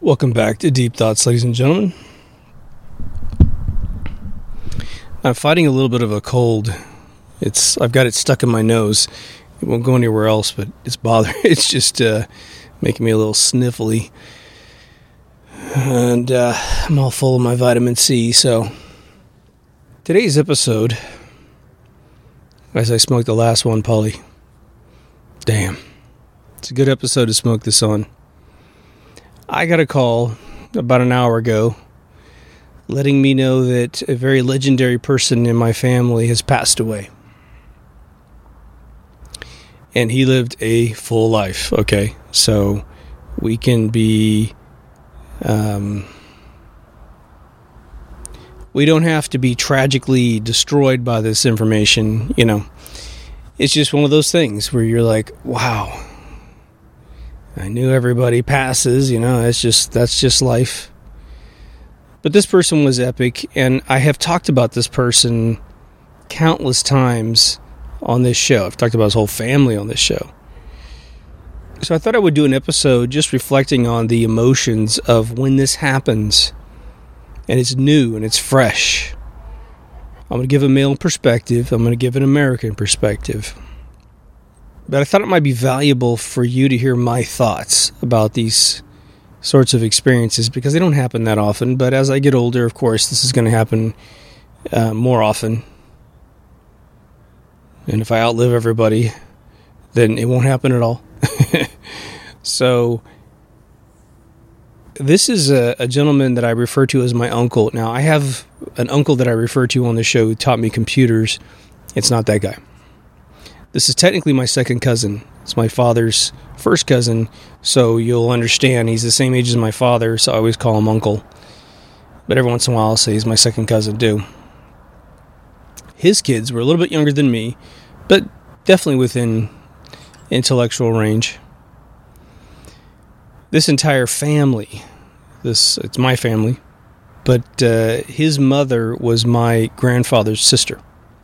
Welcome back to Deep Thoughts, ladies and gentlemen. I'm fighting a little bit of a cold. I've got it stuck in my nose. It won't go anywhere else, but it's bothering. It's just making me a little sniffly. And I'm all full of my vitamin C. So today's episode, as I smoked the last one, Polly. Damn. It's a good episode to smoke this on. I got a call about an hour ago letting me know that a very legendary person in my family has passed away. And he lived a full life, okay? So we can be... we don't have to be tragically destroyed by this information, you know. It's just one of those things where you're like, wow... I knew everybody passes, you know, that's just life. But this person was epic, and I have talked about this person countless times on this show. I've talked about his whole family on this show. So I thought I would do an episode just reflecting on the emotions of when this happens, and it's new and it's fresh. I'm going to give a male perspective. I'm going to give an American perspective. But I thought it might be valuable for you to hear my thoughts about these sorts of experiences because they don't happen that often. But as I get older, of course, this is going to happen more often. And if I outlive everybody, then it won't happen at all. So this is a gentleman that I refer to as my uncle. Now, I have an uncle that I refer to on the show who taught me computers. It's not that guy. This is technically my second cousin. It's my father's first cousin, so you'll understand he's the same age as my father, so I always call him uncle. But every once in a while I'll say he's my second cousin too. His kids were a little bit younger than me, but definitely within intellectual range. This entire family, it's my family, but his mother was my grandfather's sister.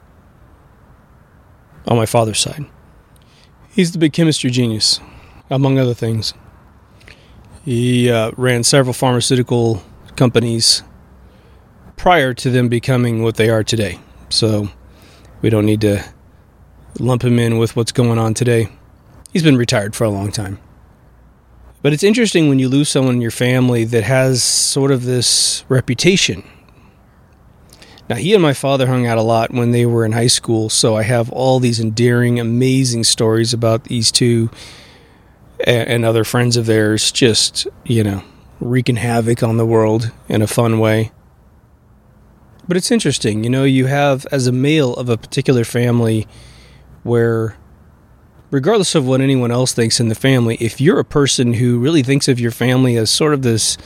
On my father's side. He's the big chemistry genius, among other things. He ran several pharmaceutical companies prior to them becoming what they are today. So we don't need to lump him in with what's going on today. He's been retired for a long time. But it's interesting when you lose someone in your family that has sort of this reputation. Now, he and my father hung out a lot when they were in high school, so I have all these endearing, amazing stories about these two and other friends of theirs just, you know, wreaking havoc on the world in a fun way. But it's interesting, you know, you have, as a male of a particular family, where, regardless of what anyone else thinks in the family, if you're a person who really thinks of your family as sort of this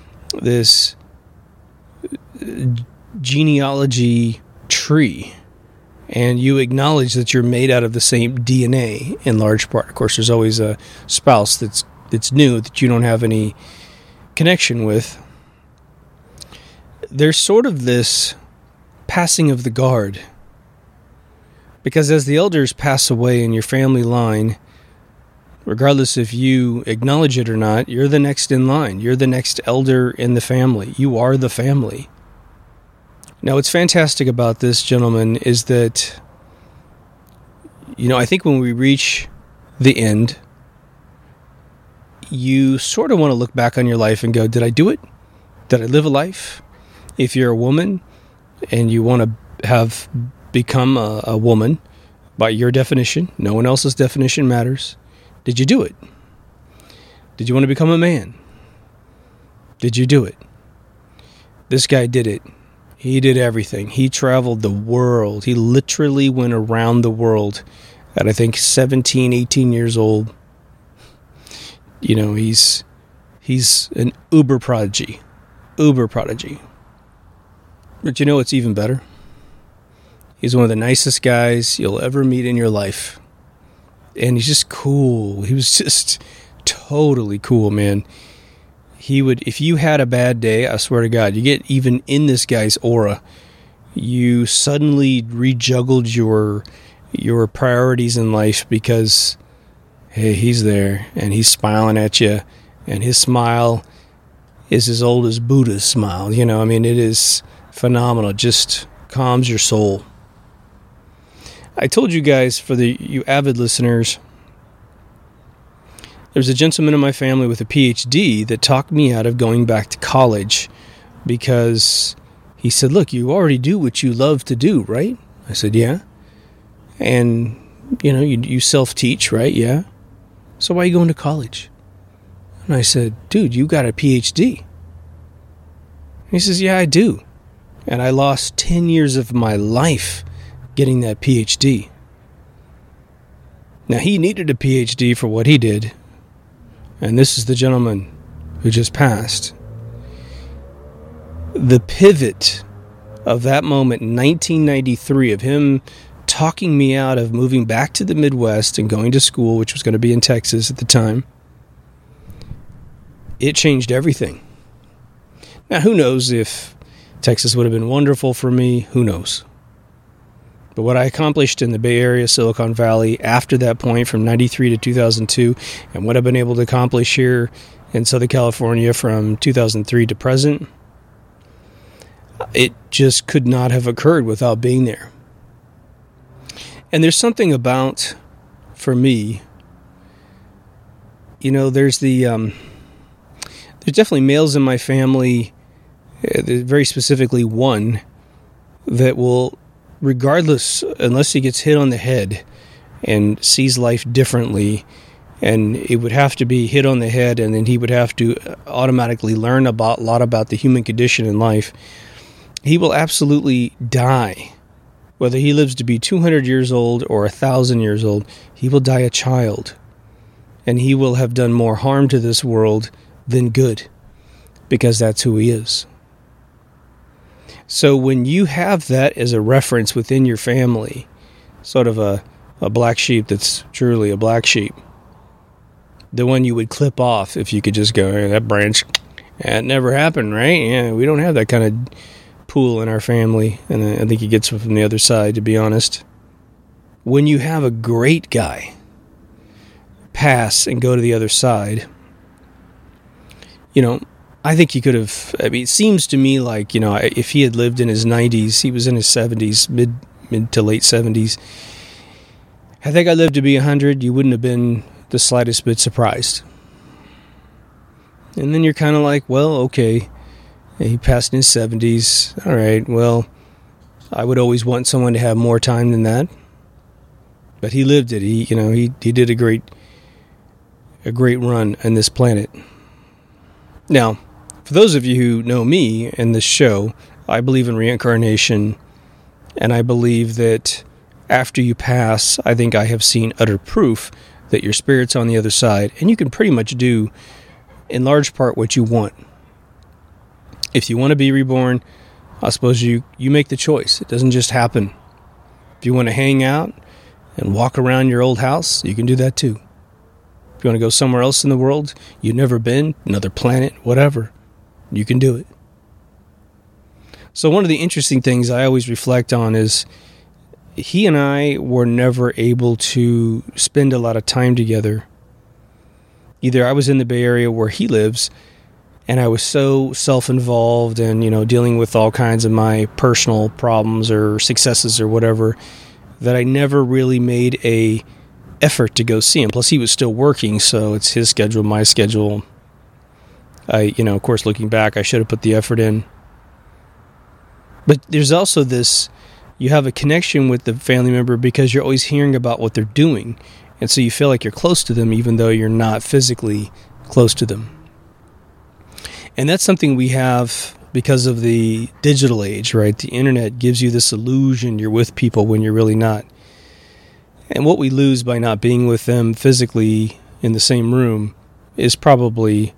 genealogy tree, and you acknowledge that you're made out of the same DNA in large part. Of course, there's always a spouse that's new that you don't have any connection with. There's sort of this passing of the guard, because as the elders pass away in your family line, regardless if you acknowledge it or not, you're the next in line. You're the next elder in the family. You are the family. Now, what's fantastic about this gentleman is that, you know, I think when we reach the end, you sort of want to look back on your life and go, did I do it? Did I live a life? If you're a woman and you want to have become a woman by your definition, no one else's definition matters, did you do it? Did you want to become a man? Did you do it? This guy did it. He did everything. He traveled the world. He literally went around the world at, I think, 17, 18 years old. You know, he's an uber prodigy. Uber prodigy. But you know what's even better? He's one of the nicest guys you'll ever meet in your life. And he's just cool. He was just totally cool, man. He would, if you had a bad day, I swear to God, you get even in this guy's aura, you suddenly rejuggled your priorities in life because, hey, he's there and he's smiling at you, and his smile is as old as Buddha's smile. You know, I mean, it is phenomenal. It just calms your soul. I told you guys, for you avid listeners, there's a gentleman in my family with a PhD that talked me out of going back to college because he said, look, you already do what you love to do, right? I said, yeah. And, you know, you self-teach, right? Yeah. So why are you going to college? And I said, dude, you got a PhD. He says, yeah, I do. And I lost 10 years of my life getting that PhD. Now, he needed a PhD for what he did. And this is the gentleman who just passed. The pivot of that moment in 1993 of him talking me out of moving back to the Midwest and going to school, which was going to be in Texas at the time, it changed everything. Now, who knows if Texas would have been wonderful for me? Who knows? But what I accomplished in the Bay Area, Silicon Valley, after that point from 93 to 2002, and what I've been able to accomplish here in Southern California from 2003 to present, it just could not have occurred without being there. And there's something about, for me, you know, there's definitely males in my family, very specifically one, that will, regardless, unless he gets hit on the head and sees life differently, and it would have to be hit on the head, and then he would have to automatically learn a lot about the human condition in life, he will absolutely die. Whether he lives to be 200 years old or 1,000 years old, he will die a child. And he will have done more harm to this world than good, because that's who he is. So when you have that as a reference within your family, sort of a black sheep that's truly a black sheep, the one you would clip off if you could just go, hey, that branch, that never happened, right? Yeah, we don't have that kind of pool in our family, and I think he gets it from the other side, to be honest. When you have a great guy pass and go to the other side, you know, I think he could have, I mean, it seems to me like, you know, if he had lived in his 90s, he was in his 70s, mid to late 70s. I think I lived to be 100, you wouldn't have been the slightest bit surprised. And then you're kind of like, well, okay, he passed in his 70s. All right, well, I would always want someone to have more time than that. But he lived it. He did a great run on this planet. Now, for those of you who know me and this show, I believe in reincarnation, and I believe that after you pass, I think I have seen utter proof that your spirit's on the other side, and you can pretty much do, in large part, what you want. If you want to be reborn, I suppose you make the choice. It doesn't just happen. If you want to hang out and walk around your old house, you can do that too. If you want to go somewhere else in the world you've never been, another planet, whatever, you can do it. So one of the interesting things I always reflect on is he and I were never able to spend a lot of time together. Either I was in the Bay Area where he lives, and I was so self-involved and, you know, dealing with all kinds of my personal problems or successes or whatever, that I never really made a effort to go see him. Plus, he was still working, so it's his schedule, my schedule. Of course, looking back, I should have put the effort in. But there's also this, you have a connection with the family member because you're always hearing about what they're doing. And so you feel like you're close to them even though you're not physically close to them. And that's something we have because of the digital age, right? The internet gives you this illusion you're with people when you're really not. And what we lose by not being with them physically in the same room is probably,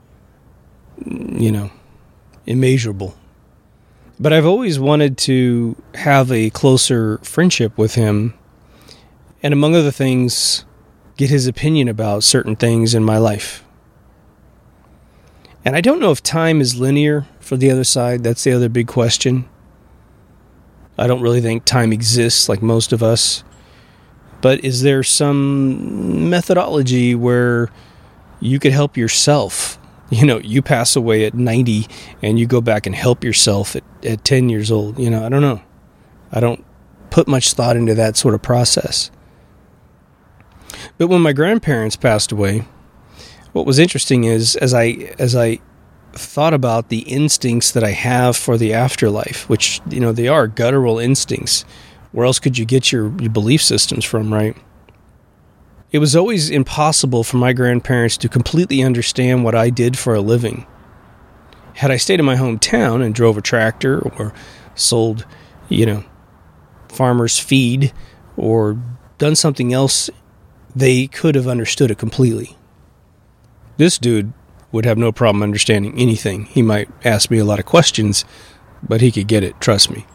immeasurable. But I've always wanted to have a closer friendship with him, and among other things, get his opinion about certain things in my life. And I don't know if time is linear for the other side. That's the other big question. I don't really think time exists like most of us. But is there some methodology where you could help yourself You pass away at 90 and you go back and help yourself at 10 years old. I don't know. I don't put much thought into that sort of process. But when my grandparents passed away, what was interesting is as I thought about the instincts that I have for the afterlife, which, they are guttural instincts. Where else could you get your belief systems from, right? It was always impossible for my grandparents to completely understand what I did for a living. Had I stayed in my hometown and drove a tractor or sold, farmer's feed or done something else, they could have understood it completely. This dude would have no problem understanding anything. He might ask me a lot of questions, but he could get it, trust me.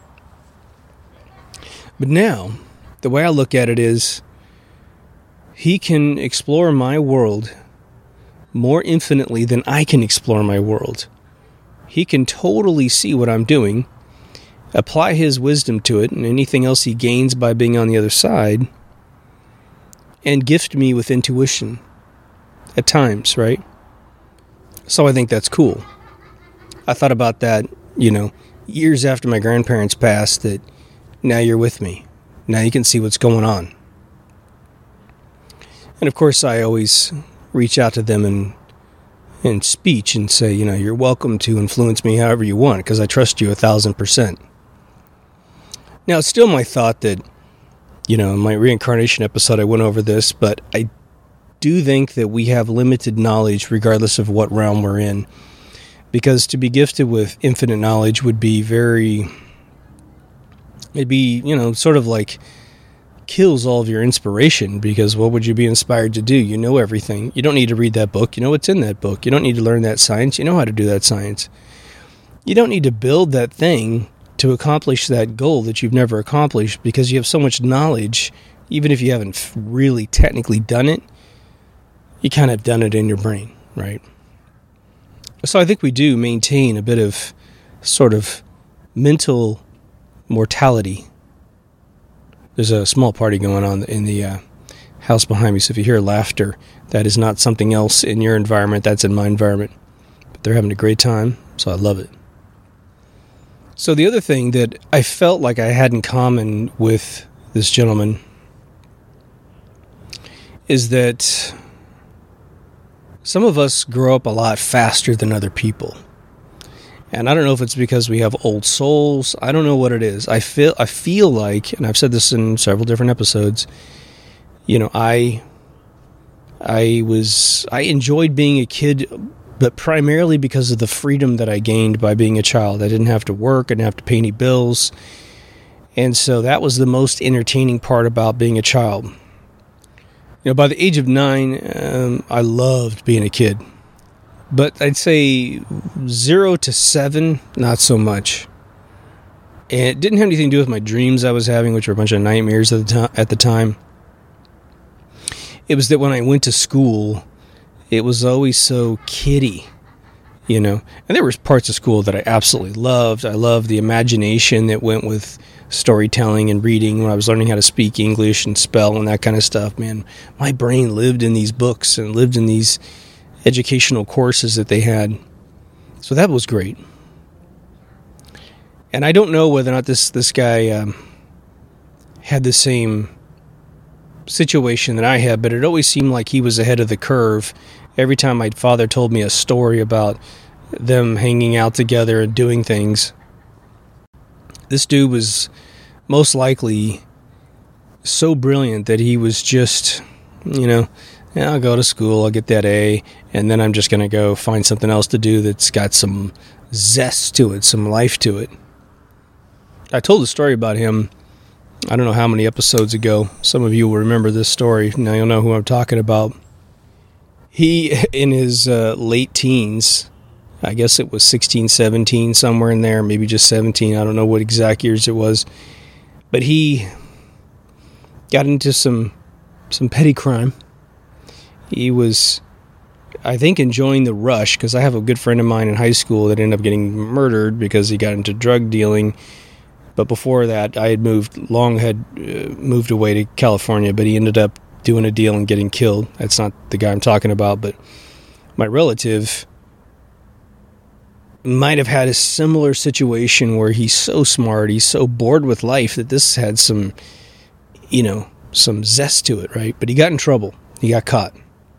But now, the way I look at it is, he can explore my world more infinitely than I can explore my world. He can totally see what I'm doing, apply his wisdom to it, and anything else he gains by being on the other side, and gift me with intuition at times, right? So I think that's cool. I thought about that, years after my grandparents passed, that now you're with me. Now you can see what's going on. And of course, I always reach out to them in speech and say, you're welcome to influence me however you want, because I trust you 1,000%. Now, it's still my thought that, in my reincarnation episode, I went over this, but I do think that we have limited knowledge regardless of what realm we're in. Because to be gifted with infinite knowledge would be it'd be, sort of like kills all of your inspiration, because what would you be inspired to do? You know everything. You don't need to read that book. You know what's in that book. You don't need to learn that science. You know how to do that science. You don't need to build that thing to accomplish that goal that you've never accomplished, because you have so much knowledge, even if you haven't really technically done it, you kind of done it in your brain, right? So I think we do maintain a bit of sort of mental mortality. There's a small party going on in the house behind me, so if you hear laughter, that is not something else in your environment, that's in my environment. But they're having a great time, so I love it. So the other thing that I felt like I had in common with this gentleman is that some of us grow up a lot faster than other people. And I don't know if it's because we have old souls. I don't know what it is. I feel like, and I've said this in several different episodes, I enjoyed being a kid, but primarily because of the freedom that I gained by being a child. I didn't have to work. I didn't have to pay any bills. And so that was the most entertaining part about being a child. By the age of 9, I loved being a kid. But I'd say 0 to 7, not so much. And it didn't have anything to do with my dreams I was having, which were a bunch of nightmares at the time. It was that when I went to school, it was always so kiddie, And there were parts of school that I absolutely loved. I loved the imagination that went with storytelling and reading when I was learning how to speak English and spell and that kind of stuff. Man, my brain lived in these books and lived in these educational courses that they had. So that was great. And I don't know whether or not this guy had the same situation that I had, but it always seemed like he was ahead of the curve. Every time my father told me a story about them hanging out together and doing things, this dude was most likely so brilliant that he was just, I'll go to school, I'll get that A, and then I'm just going to go find something else to do that's got some zest to it, some life to it. I told a story about him, I don't know how many episodes ago. Some of you will remember this story. Now you'll know who I'm talking about. He, in his late teens, I guess it was 16, 17, somewhere in there, maybe just 17, I don't know what exact years it was, but he got into some petty crime. He was, I think, enjoying the rush, because I have a good friend of mine in high school that ended up getting murdered because he got into drug dealing. But before that, I had moved away to California, but he ended up doing a deal and getting killed. That's not the guy I'm talking about, but my relative might have had a similar situation where he's so smart, he's so bored with life that this had some, some zest to it, right? But he got in trouble. He got caught.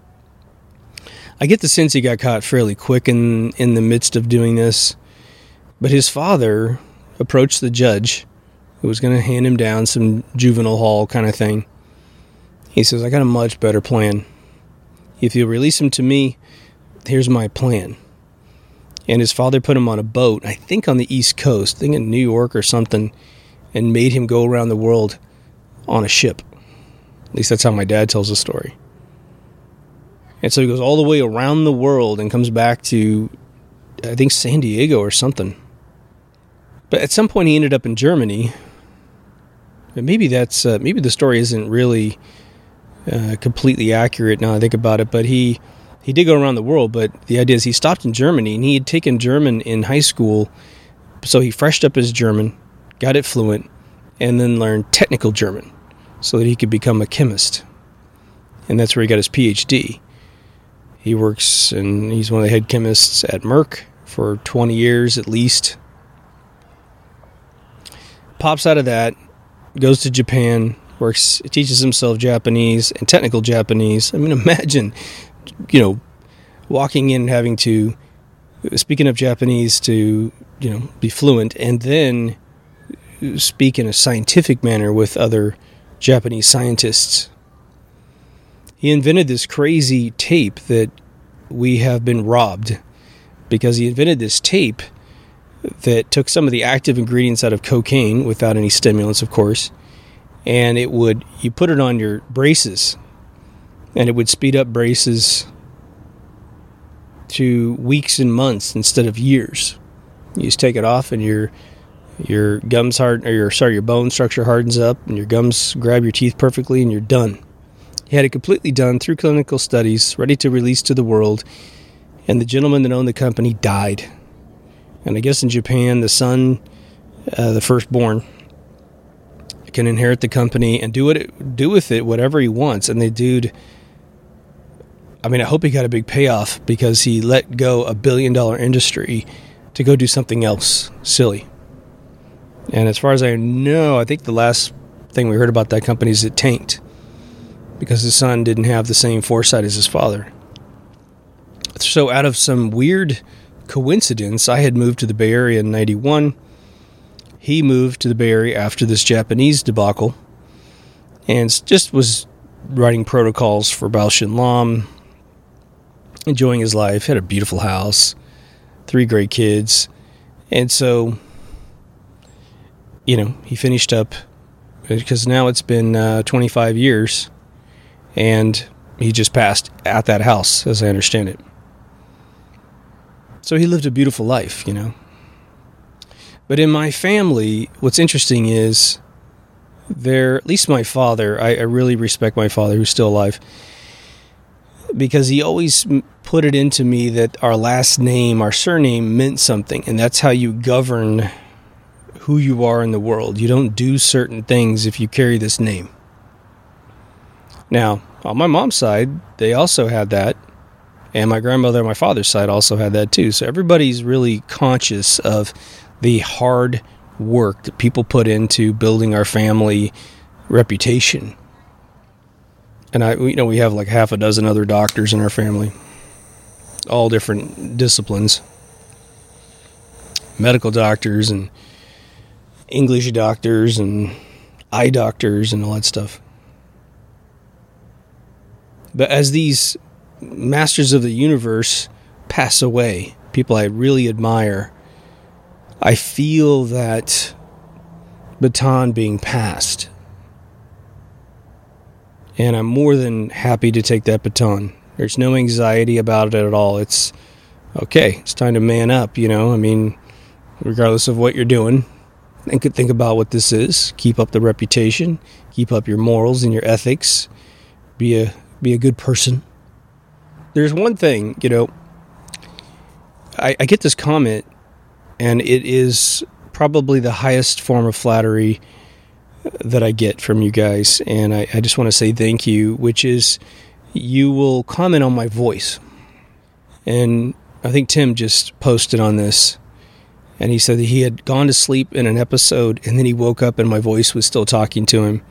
I get the sense he got caught fairly quick in the midst of doing this. But his father approached the judge who was going to hand him down some juvenile hall kind of thing. He says, I got a much better plan. If you'll release him to me, here's my plan. And his father put him on a boat, I think on the East Coast, I think in New York or something, and made him go around the world on a ship. At least that's how my dad tells the story. And so he goes all the way around the world and comes back to, I think, San Diego or something. But at some point he ended up in Germany. But maybe the story isn't really completely accurate now I think about it. But he did go around the world. But the idea is he stopped in Germany, and he had taken German in high school. So he freshed up his German, got it fluent, and then learned technical German so that he could become a chemist. And that's where he got his PhD. He works, and he's one of the head chemists at Merck for 20 years at least. Pops out of that, goes to Japan, teaches himself Japanese and technical Japanese. I mean, imagine, walking in and having to speak enough Japanese to, be fluent, and then speak in a scientific manner with other Japanese scientists. He invented this crazy tape that we have been robbed, because he invented this tape that took some of the active ingredients out of cocaine without any stimulants, of course, and you put it on your braces, and it would speed up braces to weeks and months instead of years. You just take it off, and your bone structure hardens up, and your gums grab your teeth perfectly, and you're done. He had it completely done through clinical studies, ready to release to the world, and the gentleman that owned the company died. And I guess in Japan, the son, the firstborn, can inherit the company and do with it whatever he wants. And the dude, I hope he got a big payoff, because he let go a $1 billion industry to go do something else silly. And as far as I know, I think the last thing we heard about that company is it tanked, because his son didn't have the same foresight as his father. So out of some weird coincidence, I had moved to the Bay Area in 91. He moved to the Bay Area after this Japanese debacle, and just was writing protocols for Bausch & Lomb, enjoying his life, had a beautiful house, 3 great kids. And so, he finished up, because now it's been 25 years, and he just passed at that house, as I understand it. So he lived a beautiful life, But in my family, what's interesting is at least my father, I really respect my father, who's still alive, because he always put it into me that our last name, our surname, meant something, and that's how you govern who you are in the world. You don't do certain things if you carry this name. Now, on my mom's side, they also had that, and my grandmother on my father's side also had that too. So everybody's really conscious of the hard work that people put into building our family reputation. And we have like half a dozen other doctors in our family, all different disciplines, medical doctors and English doctors and eye doctors and all that stuff. But as these masters of the universe pass away, people I really admire, I feel that baton being passed. And I'm more than happy to take that baton. There's no anxiety about it at all. It's okay. It's time to man up, regardless of what you're doing. Think about what this is. Keep up the reputation. Keep up your morals and your ethics. Be a good person. There's one thing, I get this comment, and it is probably the highest form of flattery that I get from you guys, and I just want to say thank you, which is you will comment on my voice. And I think Tim just posted on this, and he said that he had gone to sleep in an episode, and then he woke up and my voice was still talking to him.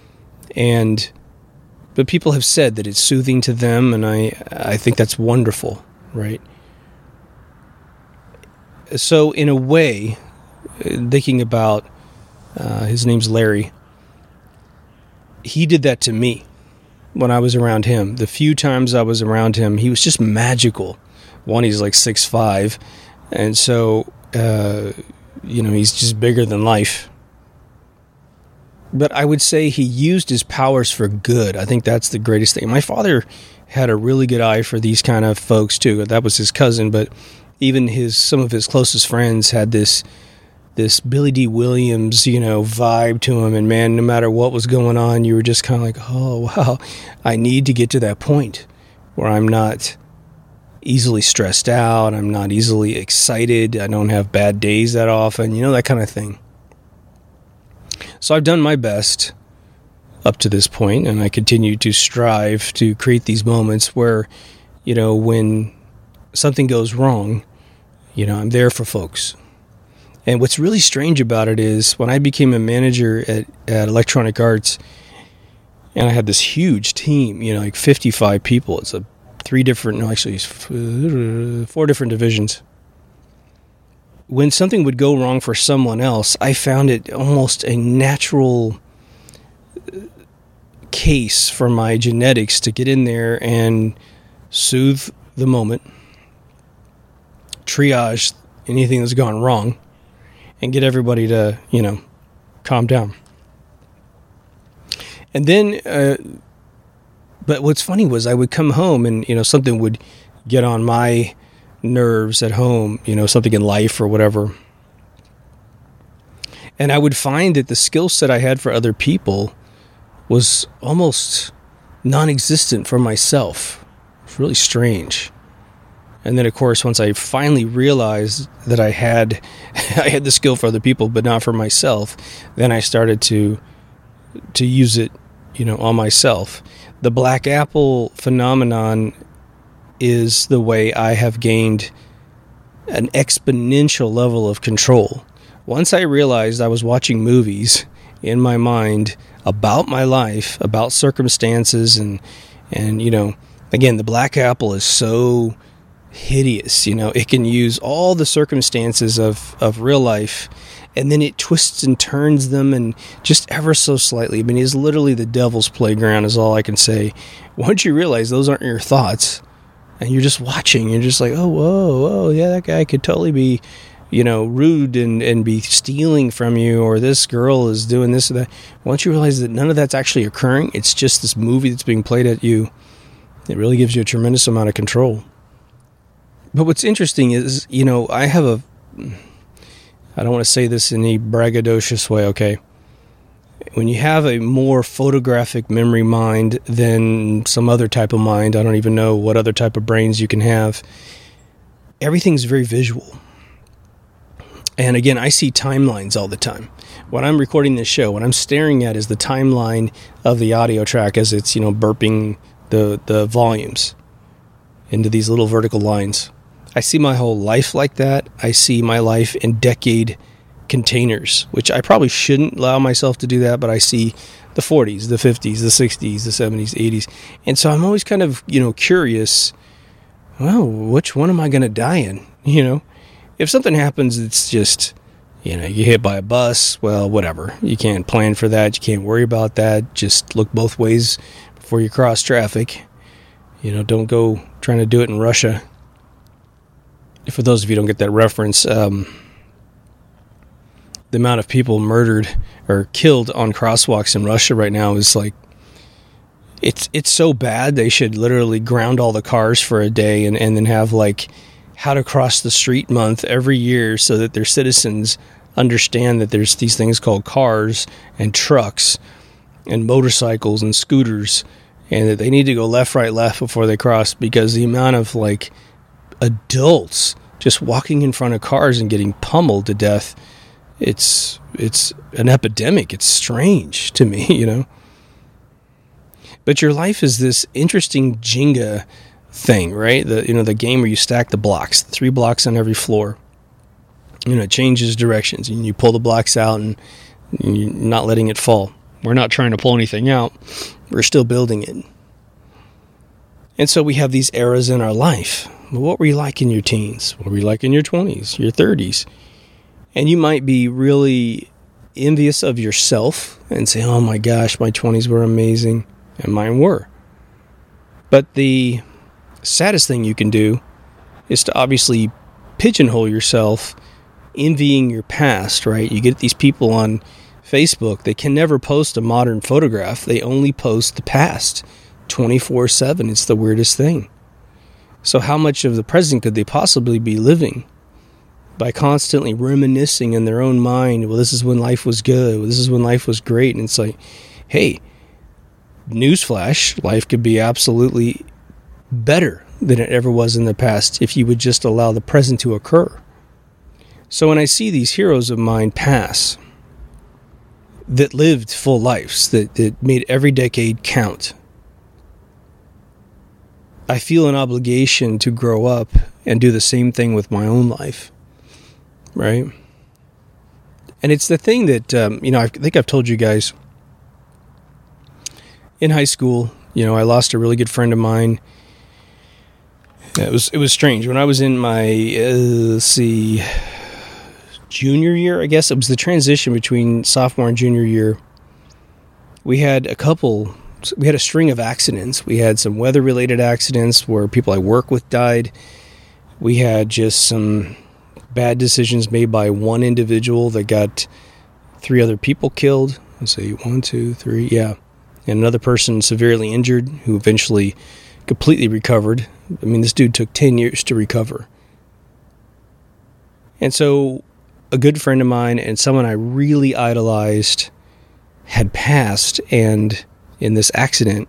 But people have said that it's soothing to them, and I think that's wonderful, right? So in a way, thinking about, his name's Larry, he did that to me when I was around him. The few times I was around him, he was just magical. One, he's like 6'5", and so, he's just bigger than life. But I would say he used his powers for good. I think that's the greatest thing. My father had a really good eye for these kind of folks too. That was his cousin, but even some of his closest friends had this Billy D. Williams, vibe to him. And man, no matter what was going on, you were just kind of like, oh, wow, I need to get to that point where I'm not easily stressed out. I'm not easily excited. I don't have bad days that often, that kind of thing. So I've done my best up to this point, and I continue to strive to create these moments where, when something goes wrong, I'm there for folks. And what's really strange about it is when I became a manager at Electronic Arts, and I had this huge team, like 55 people. It's 4 different divisions. When something would go wrong for someone else, I found it almost a natural case for my genetics to get in there and soothe the moment, triage anything that's gone wrong, and get everybody to, calm down. And then, but what's funny was I would come home and, something would get on my nerves at home, something in life or whatever. And I would find that the skill set I had for other people was almost non-existent for myself. It's really strange. And then, of course, once I finally realized that I had the skill for other people, but not for myself, then I started to use it, on myself. The Black Apple phenomenon is the way I have gained an exponential level of control. Once I realized I was watching movies in my mind about my life, about circumstances, and again, the Black Apple is so hideous. It can use all the circumstances of real life, and then it twists and turns them, and just ever so slightly. I mean, it's literally the devil's playground is all I can say. Once you realize those aren't your thoughts, and you're just watching, you're just like, oh, whoa, yeah, that guy could totally be, rude and be stealing from you, or this girl is doing this or that. Once you realize that none of that's actually occurring, it's just this movie that's being played at you, it really gives you a tremendous amount of control. But what's interesting is, I have I don't want to say this in a braggadocious way, okay? When you have a more photographic memory mind than some other type of mind, I don't even know what other type of brains you can have, everything's very visual. And again, I see timelines all the time. When I'm recording this show, what I'm staring at is the timeline of the audio track as it's, burping the volumes into these little vertical lines. I see my whole life like that. I see my life in decade containers, which I probably shouldn't allow myself to do that, but I see the 40s, the 50s, the 60s, the 70s, 80s. And so I'm always kind of, curious, well, which one am I going to die in? If something happens, it's just, you get hit by a bus, well, whatever. You can't plan for that. You can't worry about that. Just look both ways before you cross traffic. Don't go trying to do it in Russia. For those of you who don't get that reference, the amount of people murdered or killed on crosswalks in Russia right now is like, it's so bad they should literally ground all the cars for a day and then have like how to cross the street month every year so that their citizens understand that there's these things called cars and trucks and motorcycles and scooters, and that they need to go left, right, left before they cross, because the amount of like adults just walking in front of cars and getting pummeled to death, it's an epidemic. It's strange to me, But your life is this interesting Jenga thing, right? The game where you stack the blocks, 3 blocks on every floor. It changes directions, and you pull the blocks out, and you're not letting it fall. We're not trying to pull anything out. We're still building it. And so we have these eras in our life. Well, what were you like in your teens? What were you like in your 20s, your 30s? And you might be really envious of yourself and say, oh my gosh, my 20s were amazing, and mine were. But the saddest thing you can do is to obviously pigeonhole yourself envying your past, right? You get these people on Facebook, they can never post a modern photograph. They only post the past 24/7. It's the weirdest thing. So how much of the present could they possibly be living by constantly reminiscing in their own mind, well, this is when life was good, well, this is when life was great. And it's like, hey, newsflash, life could be absolutely better than it ever was in the past if you would just allow the present to occur. So when I see these heroes of mine pass that lived full lives, that made every decade count, I feel an obligation to grow up and do the same thing with my own life, right? And it's the thing that, I think I've told you guys, in high school, I lost a really good friend of mine. It was strange. When I was in my, junior year, I guess, it was the transition between sophomore and junior year. We had a string of accidents. We had some weather-related accidents where people I work with died. We had just some bad decisions made by one individual that got 3 other people killed. Let's see, 1, 2, 3, yeah. And another person severely injured who eventually completely recovered. I mean, this dude took 10 years to recover. And so a good friend of mine and someone I really idolized had passed and in this accident.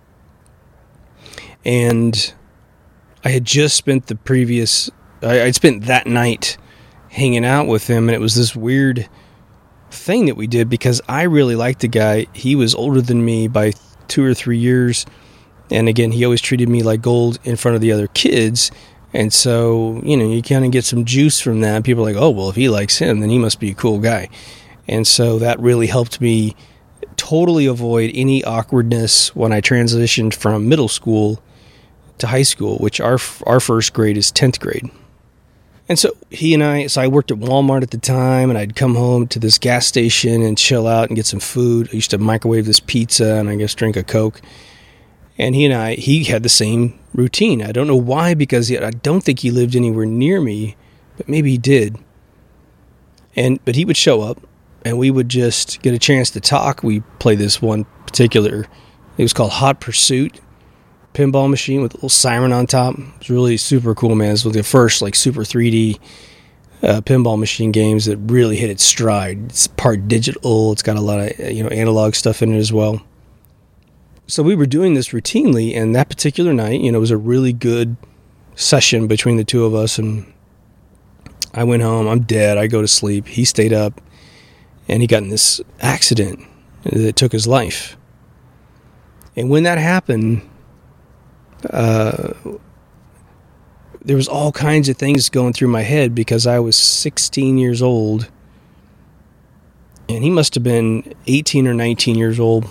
And I had just spent I'd spent that night hanging out with him, and it was this weird thing that we did because I really liked the guy. He was older than me by 2 or 3 years. And again, he always treated me like gold in front of the other kids. And so, you kind of get some juice from that. People are like, oh, well, if he likes him, then he must be a cool guy. And so that really helped me totally avoid any awkwardness when I transitioned from middle school to high school, which our first grade is 10th grade. And so I worked at Walmart at the time, and I'd come home to this gas station and chill out and get some food. I used to microwave this pizza and I guess drink a Coke. And he had the same routine. I don't know why, because I don't think he lived anywhere near me, but maybe he did. But he would show up, and we would just get a chance to talk. We played this one particular, it was called Hot Pursuit pinball machine with a little siren on top. It was really super cool, man. It was the first super 3D pinball machine games that really hit its stride. It's part digital. It's got a lot of analog stuff in it as well. So we were doing this routinely, and that particular night, it was a really good session between the two of us, and I went home. I'm dead. I go to sleep. He stayed up, and he got in this accident that took his life. And when that happened, there was all kinds of things going through my head because I was 16 years old, and he must have been 18 or 19 years old.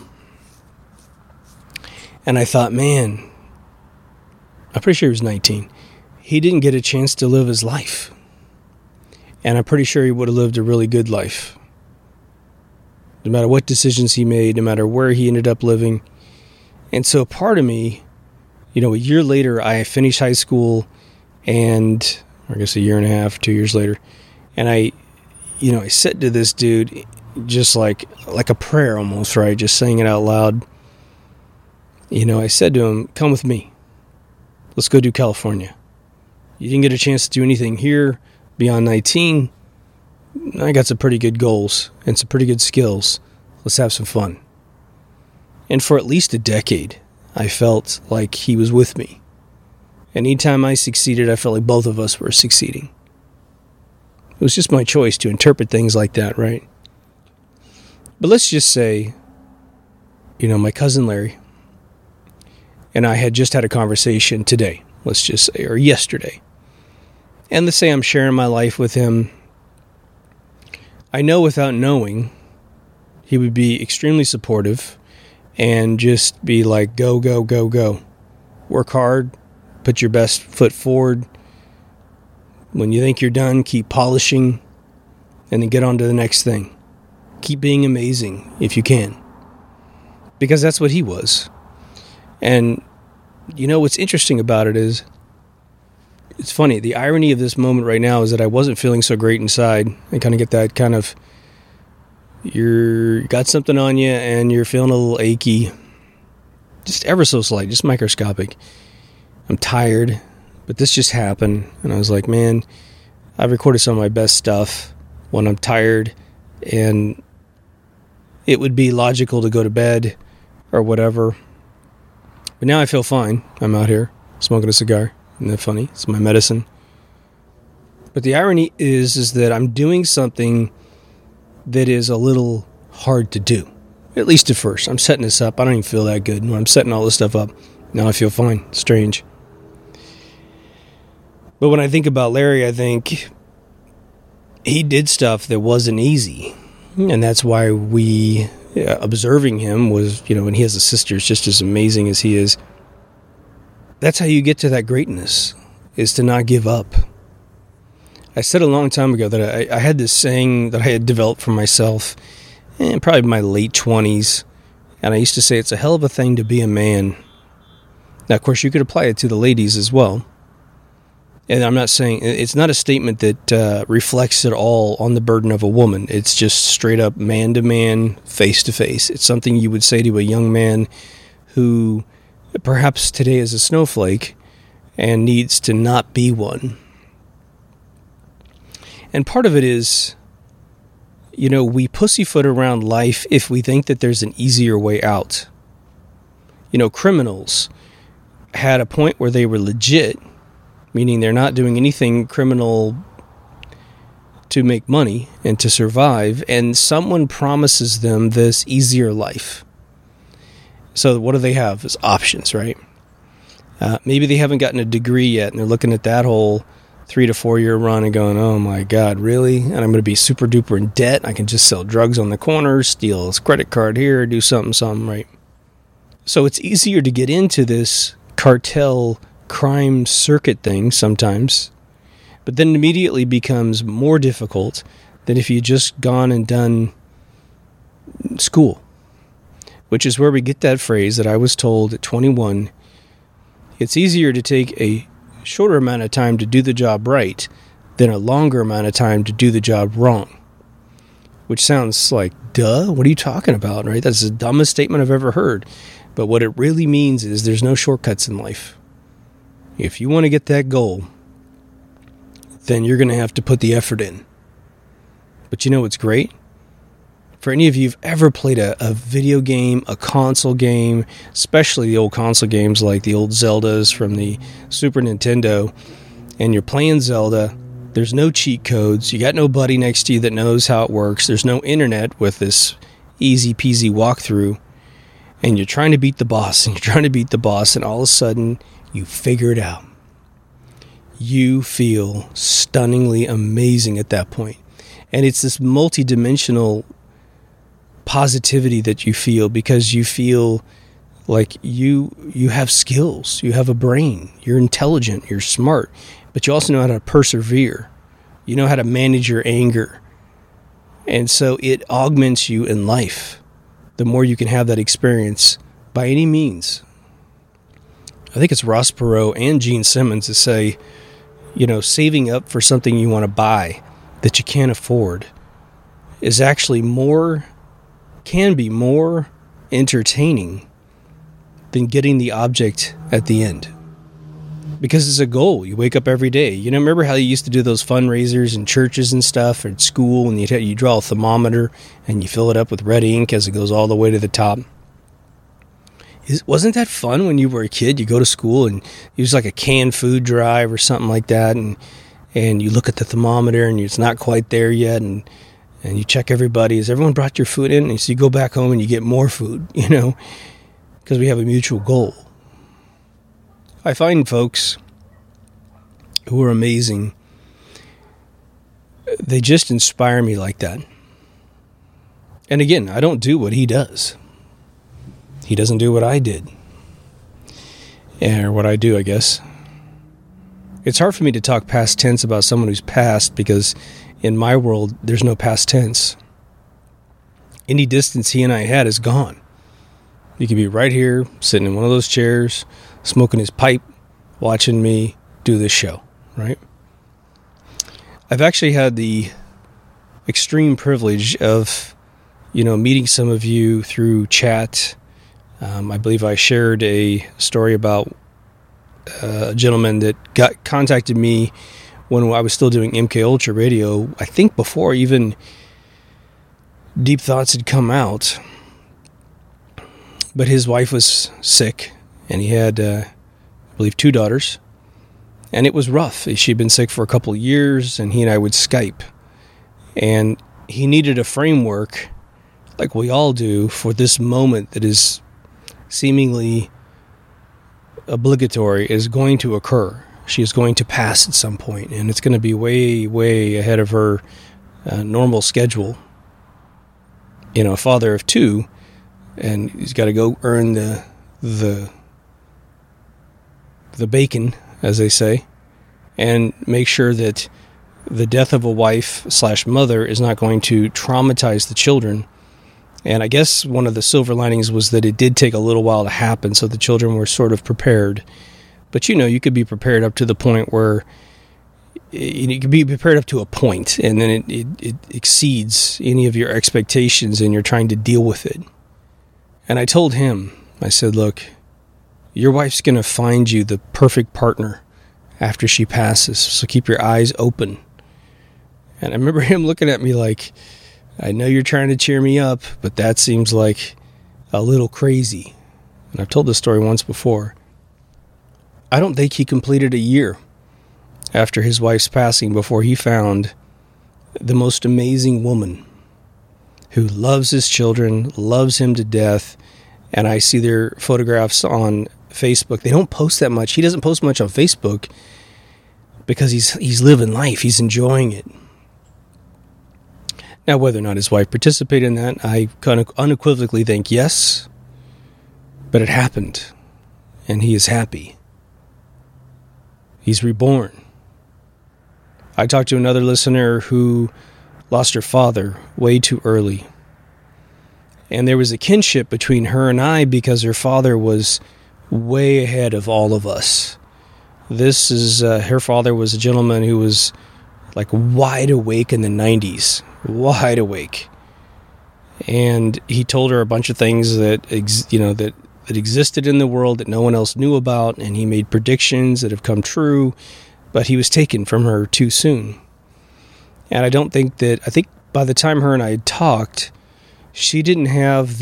And I thought, man, I'm pretty sure he was 19. He didn't get a chance to live his life. And I'm pretty sure he would have lived a really good life. No matter what decisions he made, no matter where he ended up living. And so part of me, a year later, I finished high school, and I guess a year and a half, 2 years later. And I said to this dude, just like a prayer almost, right? Just saying it out loud. I said to him, come with me. Let's go do California. You didn't get a chance to do anything here beyond 19. I got some pretty good goals and some pretty good skills. Let's have some fun. And for at least a decade, I felt like he was with me. And anytime I succeeded, I felt like both of us were succeeding. It was just my choice to interpret things like that, right? But let's just say, my cousin Larry, and I had just had a conversation today, let's just say, or yesterday. And let's say I'm sharing my life with him. I know without knowing, he would be extremely supportive and just be like, go, go, go, go. Work hard, put your best foot forward. When you think you're done, keep polishing, and then get on to the next thing. Keep being amazing if you can. Because that's what he was. And, you know, what's interesting about it is, it's funny, the irony of this moment right now is that I wasn't feeling so great inside. I kind of get that kind of, you got something on you and you're feeling a little achy. Just ever so slight, just microscopic. I'm tired, but this just happened. And I was like, man, I've recorded some of my best stuff when I'm tired, and it would be logical to go to bed or whatever. But now I feel fine. I'm out here smoking a cigar. Isn't that funny? It's my medicine. But the irony is that I'm doing something that is a little hard to do. At least at first. I'm setting this up. I don't even feel that good. When I'm setting all this stuff up, now I feel fine. Strange. But when I think about Larry, I think he did stuff that wasn't easy. And that's why observing him was, and he has a sister just as amazing as he is. That's how you get to that greatness, is to not give up. I said a long time ago that I had this saying that I had developed for myself in probably my late 20s. And I used to say it's a hell of a thing to be a man. Now, of course, you could apply it to the ladies as well. And I'm not saying, it's not a statement that reflects at all on the burden of a woman. It's just straight up man to man, face to face. It's something you would say to a young man who perhaps today is a snowflake and needs to not be one. And part of it is, we pussyfoot around life if we think that there's an easier way out. Criminals had a point where they were legit, meaning they're not doing anything criminal to make money and to survive, and someone promises them this easier life. So what do they have as options, right? Maybe they haven't gotten a degree yet, and they're looking at that whole 3 to 4 year run and going, oh my God, really? And I'm going to be super duper in debt. I can just sell drugs on the corner, steal his credit card here, do something, right? So it's easier to get into this cartel crime circuit thing sometimes, but then it immediately becomes more difficult than if you just gone and done school, which is where we get that phrase that I was told at 21. It's easier to take a shorter amount of time to do the job right than a longer amount of time to do the job wrong, which sounds like, duh, what are you talking about, right? That's the dumbest statement I've ever heard. But what it really means is there's no shortcuts in life. If you want to get that goal, then you're going to have to put the effort in. But you know what's great? For any of you who've ever played a video game, a console game, especially the old console games like the old Zeldas from the Super Nintendo, and you're playing Zelda, there's no cheat codes, you got nobody next to you that knows how it works, there's no internet with this easy peasy walkthrough, and you're trying to beat the boss, and all of a sudden, you figure it out. You feel stunningly amazing at that point. And it's this multi-dimensional positivity that you feel, because you feel like you have skills, you have a brain, you're intelligent, you're smart, but you also know how to persevere. You know how to manage your anger. And so it augments you in life the more you can have that experience by any means. I think it's Ross Perot and Gene Simmons that say, saving up for something you want to buy that you can't afford is actually can be more entertaining than getting the object at the end. Because it's a goal. You wake up every day. Remember how you used to do those fundraisers in churches and stuff, or at school, and you draw a thermometer and you fill it up with red ink as it goes all the way to the top? Wasn't that fun when you were a kid? You go to school and use like a canned food drive or something like that, and you look at the thermometer and it's not quite there yet, and you check everybody. Has everyone brought your food in? And so you go back home and you get more food, because we have a mutual goal. I find folks who are amazing, they just inspire me like that. And again, I don't do what he does. He doesn't do what I did. Or what I do, I guess. It's hard for me to talk past tense about someone who's passed because in my world, there's no past tense. Any distance he and I had is gone. He could be right here, sitting in one of those chairs, smoking his pipe, watching me do this show, right? I've actually had the extreme privilege of, meeting some of you through chat. I believe I shared a story about a gentleman that contacted me when I was still doing MK Ultra Radio, I think before even Deep Thoughts had come out. But his wife was sick, and he had, I believe, 2 daughters. And it was rough. She'd been sick for a couple of years, and he and I would Skype. And he needed a framework, like we all do, for this moment that is seemingly obligatory, is going to occur. She is going to pass at some point, and it's going to be way, way ahead of her normal schedule. A father of 2, and he's got to go earn the bacon, as they say, and make sure that the death of a wife/mother is not going to traumatize the children. And I guess one of the silver linings was that it did take a little while to happen, so the children were sort of prepared. But you could be prepared up to the point where you could be prepared up to a point, and then it exceeds any of your expectations, and you're trying to deal with it. And I told him, I said, look, your wife's going to find you the perfect partner after she passes, so keep your eyes open. And I remember him looking at me like, I know you're trying to cheer me up, but that seems like a little crazy. And I've told this story once before. I don't think he completed a year after his wife's passing before he found the most amazing woman who loves his children, loves him to death. And I see their photographs on Facebook. They don't post that much. He doesn't post much on Facebook because he's living life. He's enjoying it. Now, whether or not his wife participated in that, I kind of unequivocally think yes, but it happened, and he is happy. He's reborn. I talked to another listener who lost her father way too early, and there was a kinship between her and I because her father was way ahead of all of us. Her father was a gentleman who was like wide awake in the 90s. Wide awake. And he told her a bunch of things that existed in the world that no one else knew about, and he made predictions that have come true, but he was taken from her too soon. And I think by the time her and I had talked, she didn't have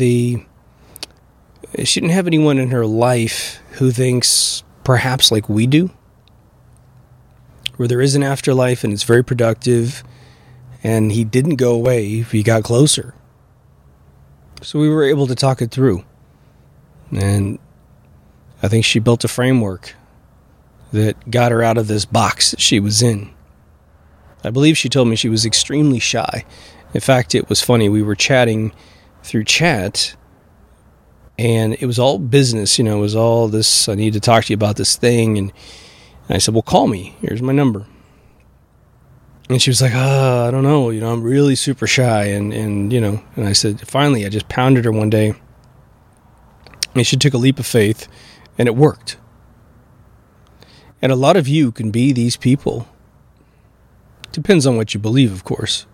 anyone in her life who thinks perhaps like we do, where there is an afterlife and it's very productive. And he didn't go away, he got closer. So we were able to talk it through. And I think she built a framework that got her out of this box that she was in. I believe she told me she was extremely shy. In fact, it was funny. We were chatting through chat, and it was all business. It was all this, I need to talk to you about this thing. And I said, well, call me. Here's my number. And she was like, I don't know, I'm really super shy. And I said, finally, I just pounded her one day. And she took a leap of faith, and it worked. And a lot of you can be these people. Depends on what you believe, of course.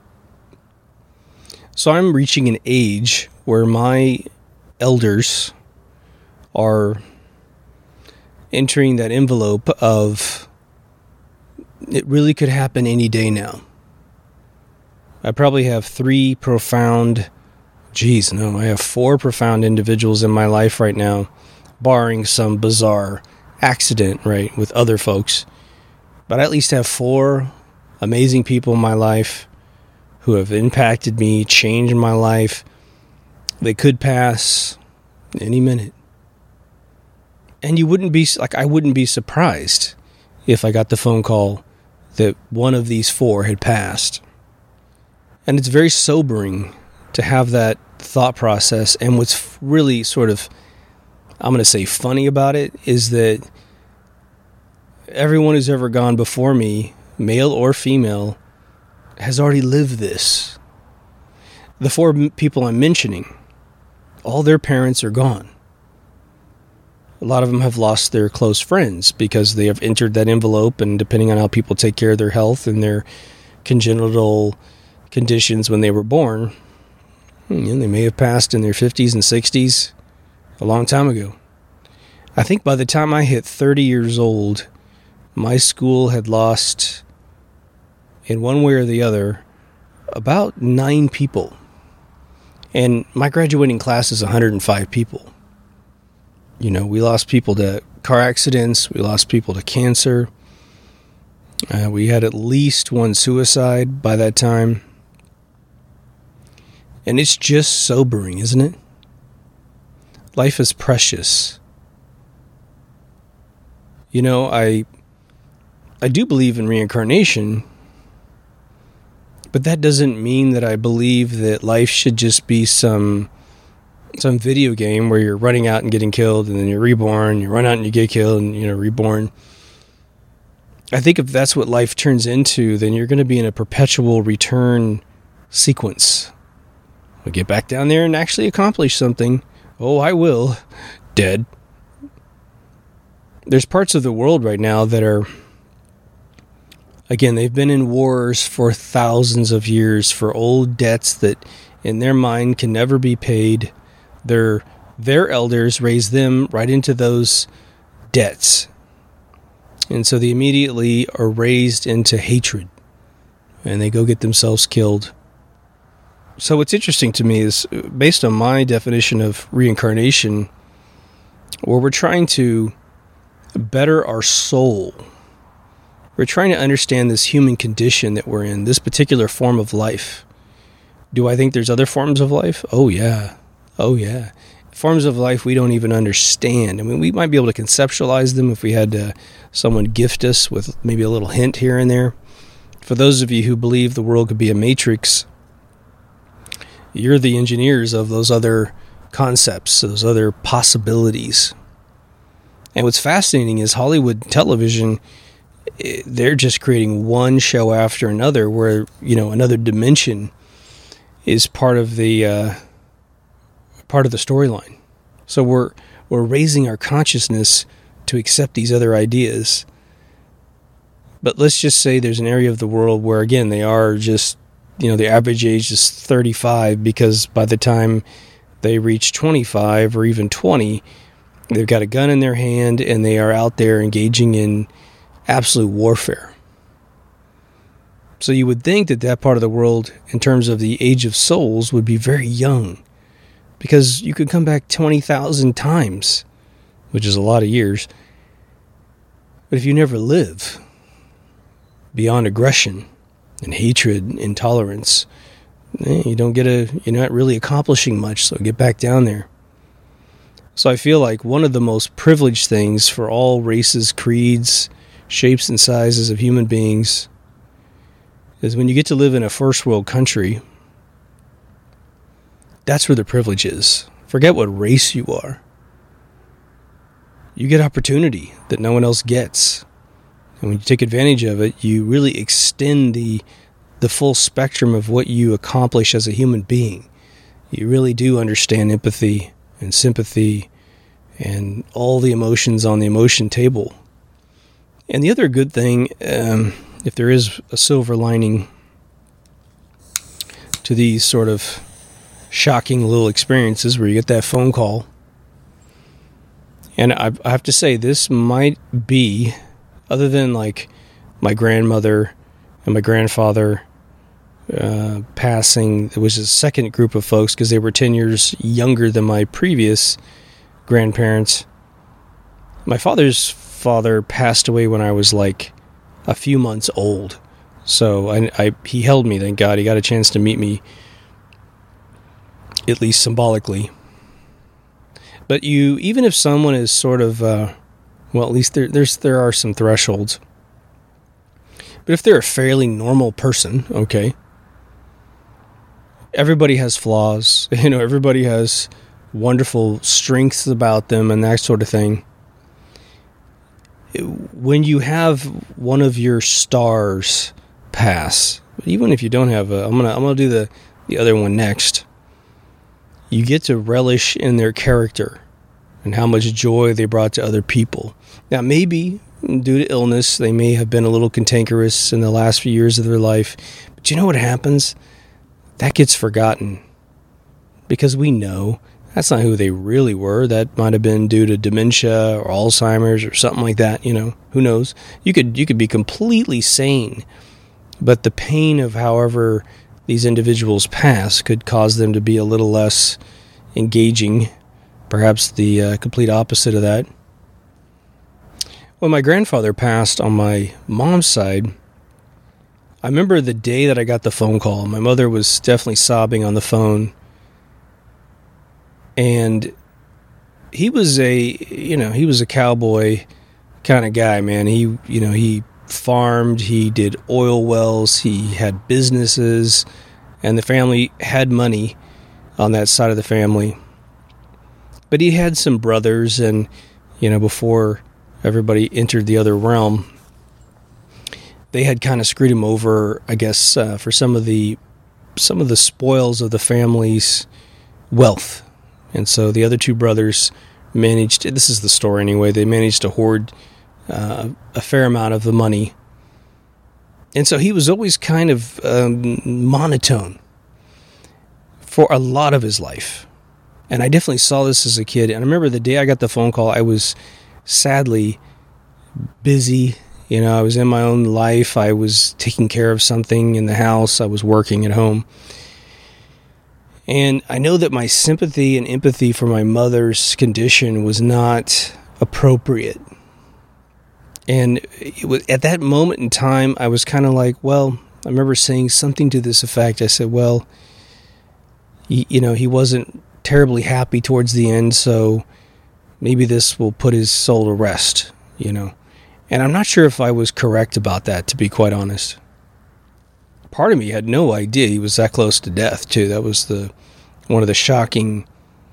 So I'm reaching an age where my elders are entering that envelope of, it really could happen any day now. I probably have 4 profound individuals in my life right now, barring some bizarre accident, right, with other folks. But I at least have 4 amazing people in my life who have impacted me, changed my life. They could pass any minute. And you wouldn't be like, I wouldn't be surprised if I got the phone call that one of these four had passed. And it's very sobering to have that thought process. And what's really sort of, I'm going to say funny about it, is that everyone who's ever gone before me, male or female, has already lived this. The four people I'm mentioning, all their parents are gone. A lot of them have lost their close friends because they have entered that envelope, and depending on how people take care of their health and their congenital conditions when they were born, they may have passed in their 50s and 60s a long time ago. I think by the time I hit 30 years old, my school had lost, in one way or the other, about 9 people. And my graduating class is 105 people. You know, we lost people to car accidents. We lost people to cancer. We had at least one suicide by that time. And it's just sobering, isn't it? Life is precious. You know, I do believe in reincarnation, but that doesn't mean that I believe that life should just be some video game where you're running out and getting killed, and then you're reborn, you run out and you get killed, and reborn. I think if that's what life turns into, then you're going to be in a perpetual return sequence. We'll get back down there and actually accomplish something. Oh, I will. Dead. There's parts of the world right now that are, again, they've been in wars for thousands of years for old debts that in their mind can never be paid. Their elders raised them right into those debts. And so they immediately are raised into hatred, and they go get themselves killed. So what's interesting to me is, based on my definition of reincarnation, where we're trying to better our soul, we're trying to understand this human condition that we're in, this particular form of life. Do I think there's other forms of life? Oh, yeah. Oh, yeah. Forms of life we don't even understand. I mean, we might be able to conceptualize them if we had someone gift us with maybe a little hint here and there. For those of you who believe the world could be a matrix, you're the engineers of those other concepts, those other possibilities. And what's fascinating is Hollywood television, they're just creating one show after another where, another dimension is part of the storyline. So we're raising our consciousness to accept these other ideas. But let's just say there's an area of the world where, again, they are just, the average age is 35, because by the time they reach 25 or even 20, they've got a gun in their hand and they are out there engaging in absolute warfare. So you would think that part of the world, in terms of the age of souls, would be very young, because you could come back 20,000 times, which is a lot of years. But if you never live beyond aggression and hatred and intolerance, you're not really accomplishing much, so get back down there. So I feel like one of the most privileged things for all races, creeds, shapes, and sizes of human beings is when you get to live in a first world country. That's where the privilege is. Forget what race you are. You get opportunity that no one else gets. And when you take advantage of it, you really extend the full spectrum of what you accomplish as a human being. You really do understand empathy and sympathy and all the emotions on the emotion table. And the other good thing, if there is a silver lining to these sort of shocking little experiences where you get that phone call, and I have to say, this might be, other than like my grandmother and my grandfather passing, there was a second group of folks because they were 10 years younger than my previous grandparents. My father's father passed away when I was like a few months old. So he held me, thank God. He got a chance to meet me, at least symbolically. But even if someone is sort of, well, at least there are some thresholds. But if they're a fairly normal person, okay, everybody has flaws, everybody has wonderful strengths about them and that sort of thing. When you have one of your stars pass, even if you don't have I'm gonna do the other one next. You get to relish in their character and how much joy they brought to other people. Now, maybe due to illness, they may have been a little cantankerous in the last few years of their life. But you know what happens? That gets forgotten. Because we know that's not who they really were. That might have been due to dementia or Alzheimer's or something like that. Who knows? You could be completely sane. But the pain of however these individuals pass could cause them to be a little less engaging, perhaps the complete opposite of that. When my grandfather passed on my mom's side, I remember the day that I got the phone call. My mother was definitely sobbing on the phone. And he was a cowboy kind of guy, man. He farmed, he did oil wells, he had businesses, and the family had money on that side of the family. But he had some brothers, and before everybody entered the other realm, they had kind of screwed him over, I guess, for some of the spoils of the family's wealth. And so the other two brothers managed, this is the story anyway, they managed to hoard a fair amount of the money. And so he was always kind of monotone for a lot of his life. And I definitely saw this as a kid. And I remember the day I got the phone call, I was sadly busy. I was in my own life. I was taking care of something in the house. I was working at home. And I know that my sympathy and empathy for my mother's condition was not appropriate. And at that moment in time, I was kind of like, well, I remember saying something to this effect. I said, well, he wasn't terribly happy towards the end, so maybe this will put his soul to rest, And I'm not sure if I was correct about that, to be quite honest. Part of me had no idea he was that close to death, too. That was one of the shocking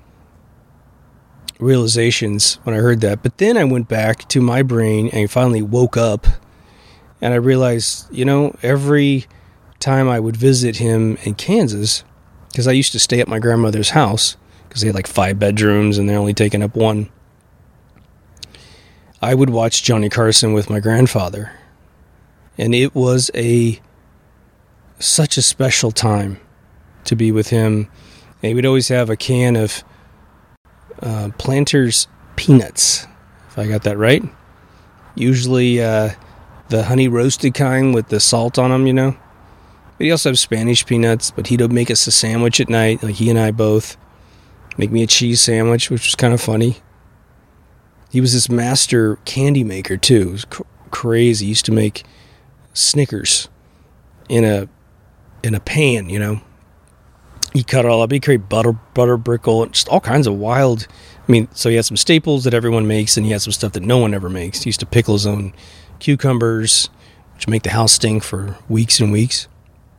realizations when I heard that. But then I went back to my brain and finally woke up, and I realized, every time I would visit him in Kansas, because I used to stay at my grandmother's house, because they had like 5 bedrooms and they're only taking up 1. I would watch Johnny Carson with my grandfather, and it was such a special time to be with him. And he would always have a can of Planters peanuts, if I got that right. Usually the honey roasted kind with the salt on them, But he also have Spanish peanuts, but he'd make us a sandwich at night, like he and I both. Make me a cheese sandwich, which was kind of funny. He was this master candy maker, too. It was crazy. He used to make Snickers in a pan, He'd cut it all up. He'd create butter brickle, and just all kinds of wild. So he had some staples that everyone makes, and he had some stuff that no one ever makes. He used to pickle his own cucumbers, which make the house stink for weeks and weeks.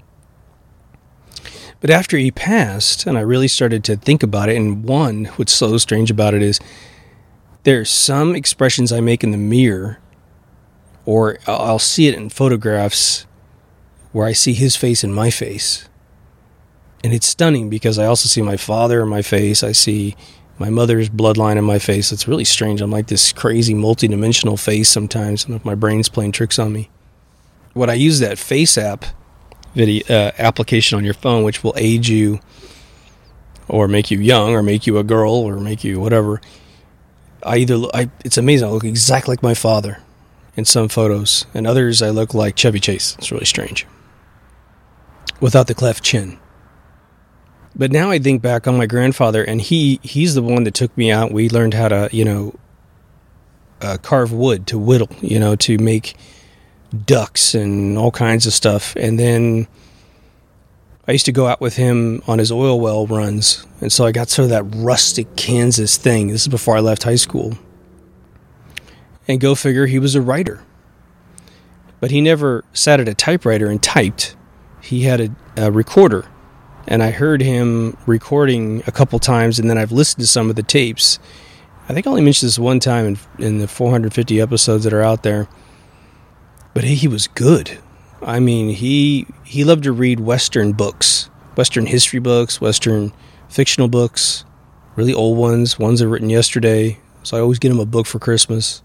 But after he passed, and I really started to think about it, and what's so strange about it is there's some expressions I make in the mirror, or I'll see it in photographs where I see his face and my face. And it's stunning because I also see my father in my face. I see my mother's bloodline in my face. It's really strange. I'm like this crazy multi-dimensional face sometimes, and my brain's playing tricks on me. When I use that Face app video application on your phone, which will age you or make you young or make you a girl or make you whatever, it's amazing. I look exactly like my father in some photos, and others I look like Chevy Chase. It's really strange without the cleft chin. But now I think back on my grandfather, and he's the one that took me out. We learned how to carve wood, to whittle, to make ducks and all kinds of stuff. And then I used to go out with him on his oil well runs, and so I got sort of that rustic Kansas thing. This is before I left high school. And go figure, he was a writer. But he never sat at a typewriter and typed. He had a recorder. And I heard him recording a couple times, and then I've listened to some of the tapes. I think I only mentioned this one time in the 450 episodes that are out there. But he was good. I mean, he loved to read Western books, Western history books, Western fictional books, really old ones that were written yesterday. So I always get him a book for Christmas.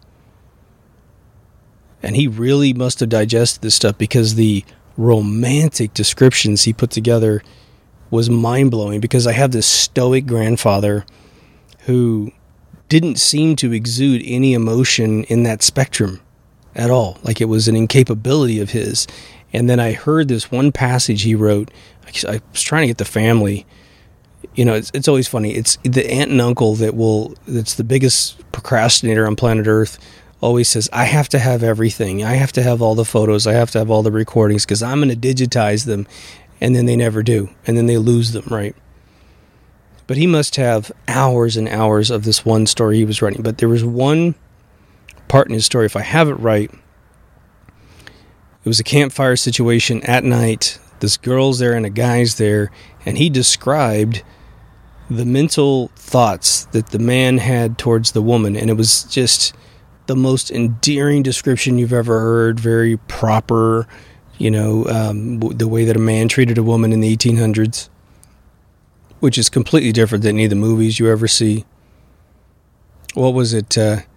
And he really must have digested this stuff, because the romantic descriptions he put together was mind-blowing, because I have this stoic grandfather who didn't seem to exude any emotion in that spectrum at all. Like it was an incapability of his. And then I heard this one passage he wrote. I was trying to get the family. You know, it's always funny. It's the aunt and uncle that's the biggest procrastinator on planet Earth. Always says, I have to have everything. I have to have all the photos. I have to have all the recordings, because I'm going to digitize them. And then they never do. And then they lose them, right? But he must have hours and hours of this one story he was writing. But there was one part in his story, if I have it right, it was a campfire situation at night. This girl's there and a guy's there. And he described the mental thoughts that the man had towards the woman. And it was just the most endearing description you've ever heard. Very proper, the way that a man treated a woman in the 1800s, which is completely different than any of the movies you ever see. What was it?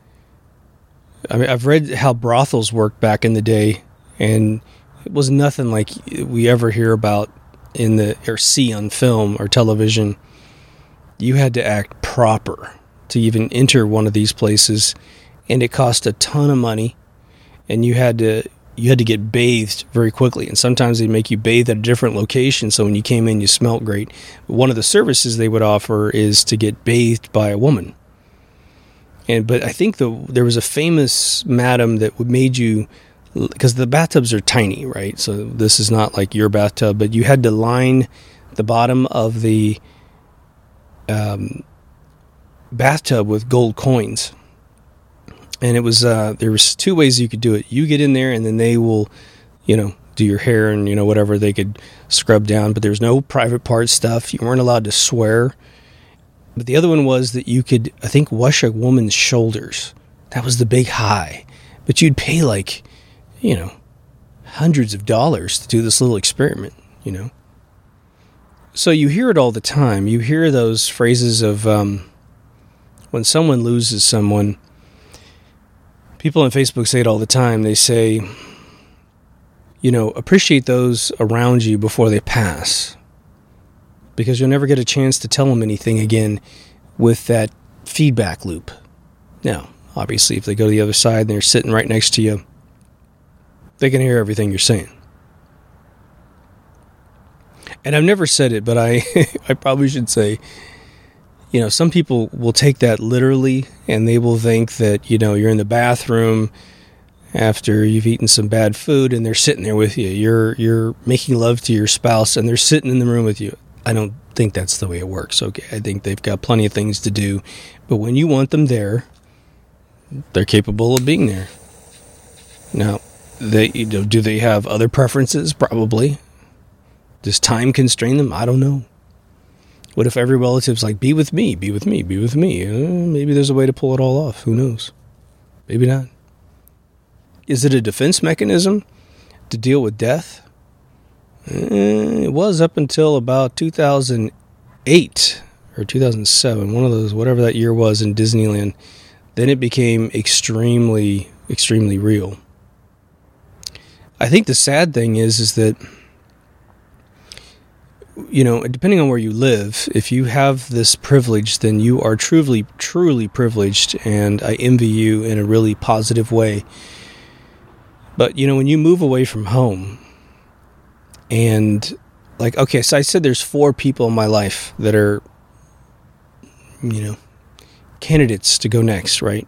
I've read how brothels worked back in the day, and it was nothing like we ever hear about or see on film or television. You had to act proper to even enter one of these places. And it cost a ton of money, and you had to get bathed very quickly. And sometimes they'd make you bathe at a different location, so when you came in, you smelled great. But one of the services they would offer is to get bathed by a woman. But I think there was a famous madam that made you, because the bathtubs are tiny, right? So this is not like your bathtub, but you had to line the bottom of the bathtub with gold coins. And it was there was two ways you could do it. You get in there, and then they will, do your hair and whatever they could scrub down. But there's no private part stuff. You weren't allowed to swear. But the other one was that you could, I think, wash a woman's shoulders. That was the big high. But you'd pay hundreds of dollars to do this little experiment. So you hear it all the time. You hear those phrases of when someone loses someone. People on Facebook say it all the time. They say, appreciate those around you before they pass, because you'll never get a chance to tell them anything again with that feedback loop. Now, obviously, if they go to the other side and they're sitting right next to you, they can hear everything you're saying. And I've never said it, but I probably should say, some people will take that literally, and they will think that, you're in the bathroom after you've eaten some bad food and they're sitting there with you. You're making love to your spouse and they're sitting in the room with you. I don't think that's the way it works. Okay, I think they've got plenty of things to do. But when you want them there, they're capable of being there. Now, do they have other preferences? Probably. Does time constrain them? I don't know. What if every relative's like, be with me, be with me, be with me? Maybe there's a way to pull it all off. Who knows? Maybe not. Is it a defense mechanism to deal with death? It was up until about 2008 or 2007, one of those, whatever that year was in Disneyland. Then it became extremely, extremely real. I think the sad thing is that, depending on where you live, if you have this privilege, then you are truly, truly privileged, and I envy you in a really positive way. But, when you move away from home, and, so I said there's 4 people in my life that are, candidates to go next, right?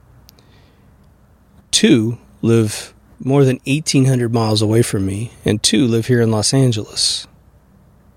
2 live more than 1,800 miles away from me, and 2 live here in Los Angeles.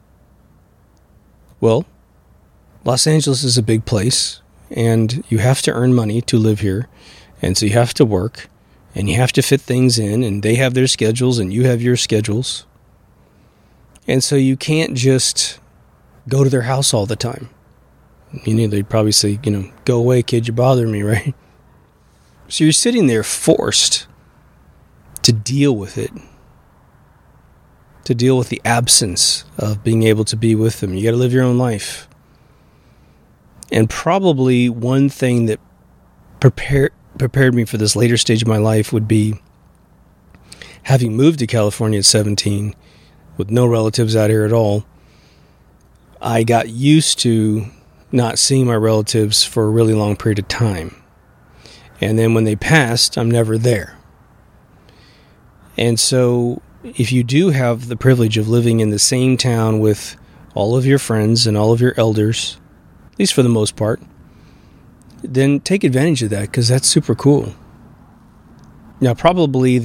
Well, Los Angeles is a big place, and you have to earn money to live here, and so you have to work, and you have to fit things in, and they have their schedules, and you have your schedules. And so you can't just go to their house all the time. They'd probably say, go away, kid, you're bothering me, right? So you're sitting there forced to deal with it, to deal with the absence of being able to be with them. You got to live your own life. And probably one thing that prepared me for this later stage of my life would be having moved to California at 17 with no relatives out here at all. I got used to not seeing my relatives for a really long period of time. And then when they passed, I'm never there. And so if you do have the privilege of living in the same town with all of your friends and all of your elders, at least for the most part, then take advantage of that, because that's super cool. Now, probably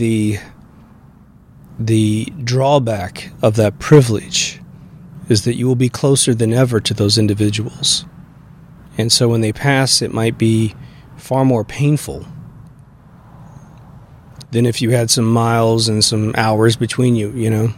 the drawback of that privilege is that you will be closer than ever to those individuals. And so when they pass, it might be far more painful than if you had some miles and some hours between you,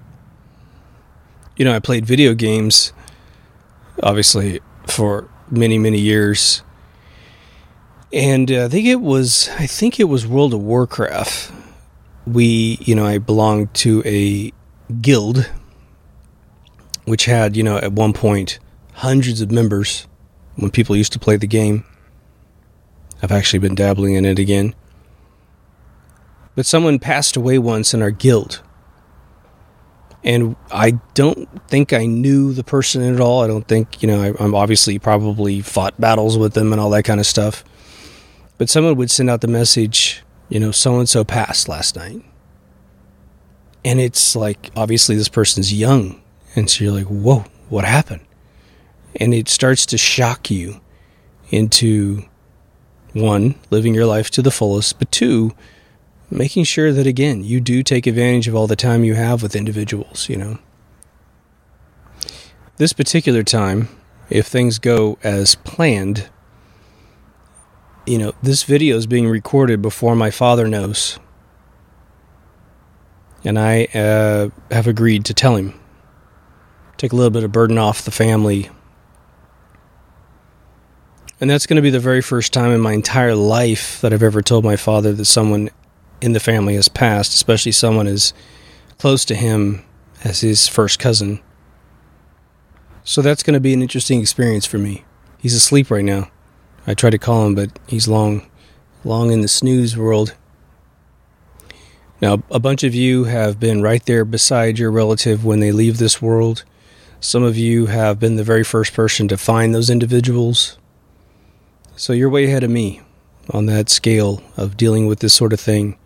I played video games, obviously, for many, many years. And I think it was World of Warcraft. I belonged to a guild, which had, at one point, hundreds of members when people used to play the game. I've actually been dabbling in it again. But someone passed away once in our guild. And I don't think I knew the person at all. I don't think, I'm obviously probably fought battles with them and all that kind of stuff. But someone would send out the message, so-and-so passed last night. And it's like, obviously this person's young. And so you're like, whoa, what happened? And it starts to shock you into, one, living your life to the fullest, but two, making sure that, again, you do take advantage of all the time you have with individuals, This particular time, if things go as planned, this video is being recorded before my father knows. And I have agreed to tell him. Take a little bit of burden off the family. And that's going to be the very first time in my entire life that I've ever told my father that someone in the family has passed, especially someone as close to him as his first cousin. So that's going to be an interesting experience for me. He's asleep right now. I tried to call him, but he's long in the snooze world. Now, a bunch of you have been right there beside your relative when they leave this world. Some of you have been the very first person to find those individuals. So you're way ahead of me on that scale of dealing with this sort of thing.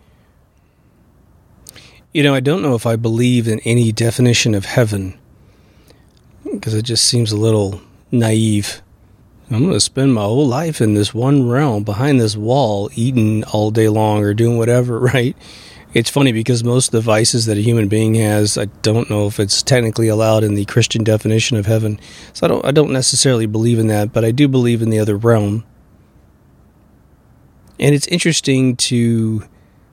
I don't know if I believe in any definition of heaven, because it just seems a little naive. I'm going to spend my whole life in this one realm behind this wall, eating all day long or doing whatever, right? It's funny because most of the vices that a human being has, I don't know if it's technically allowed in the Christian definition of heaven. So I don't necessarily believe in that, but I do believe in the other realm. And it's interesting to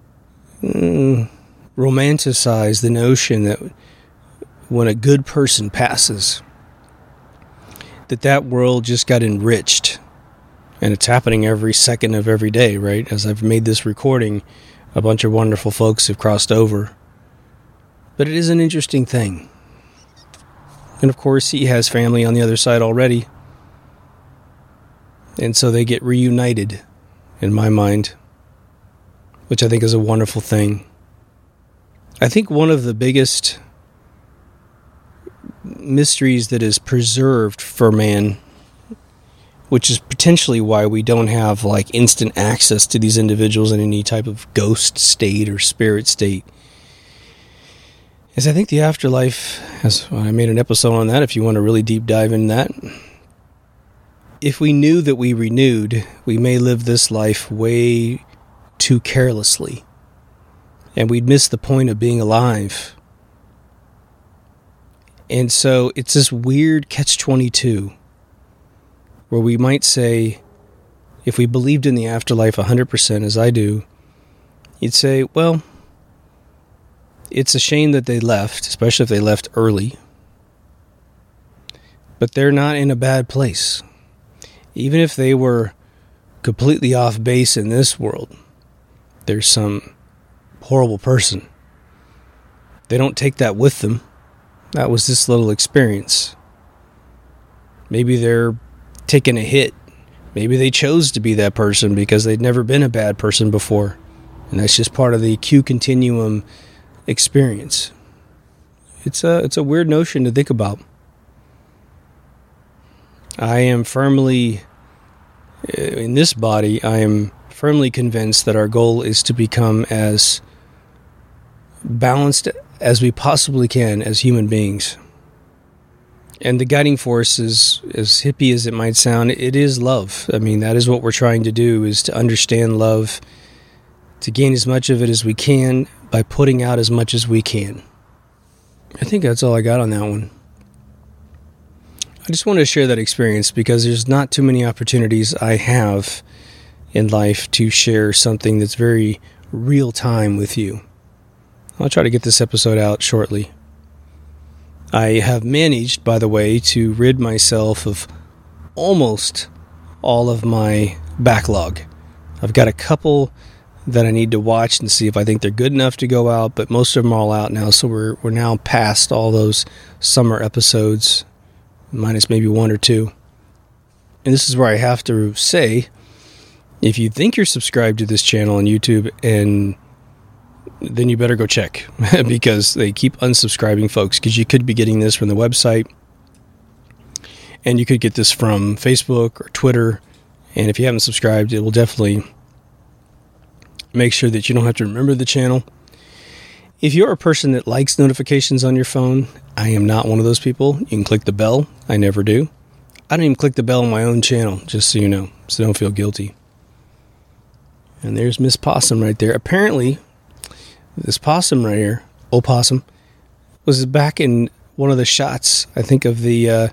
romanticize the notion that when a good person passes, that world just got enriched. And it's happening every second of every day, right? As I've made this recording, a bunch of wonderful folks have crossed over. But it is an interesting thing. And of course, he has family on the other side already. And so they get reunited, in my mind, which I think is a wonderful thing. I think one of the biggest mysteries that is preserved for man, which is potentially why we don't have like instant access to these individuals in any type of ghost state or spirit state, is I think the afterlife, I made an episode on that if you want to really deep dive in that. If we knew that we renewed, we may live this life way too carelessly, and we'd miss the point of being alive. And so it's this weird catch-22 where we might say, if we believed in the afterlife 100% as I do, you'd say, well, it's a shame that they left, especially if they left early. But they're not in a bad place. Even if they were completely off base in this world, there's some horrible person. They don't take that with them. That was this little experience. Maybe they're taking a hit. Maybe they chose to be that person because they'd never been a bad person before. And that's just part of the Q continuum experience. It's a weird notion to think about. I am firmly, in this body, I am firmly convinced that our goal is to become as balanced as we possibly can as human beings. And the guiding force is, as hippie as it might sound, it is love. I mean, that is what we're trying to do, is to understand love, to gain as much of it as we can by putting out as much as we can. I think that's all I got on that one. I just wanted to share that experience because there's not too many opportunities I have in life to share something that's very real time with you. I'll try to get this episode out shortly. I have managed, by the way, to rid myself of almost all of my backlog. I've got a couple that I need to watch and see if I think they're good enough to go out, but most of them are all out now, so we're now past all those summer episodes, minus maybe one or two. And this is where I have to say, if you think you're subscribed to this channel on YouTube, and then you better go check because they keep unsubscribing folks, because you could be getting this from the website and you could get this from Facebook or Twitter. And if you haven't subscribed, it will definitely make sure that you don't have to remember the channel. If you're a person that likes notifications on your phone, I am not one of those people. You can click the bell. I never do. I don't even click the bell on my own channel, just so you know, so don't feel guilty. And there's Miss Possum right there. Apparently, this possum right here, opossum, was back in one of the shots, I think, of the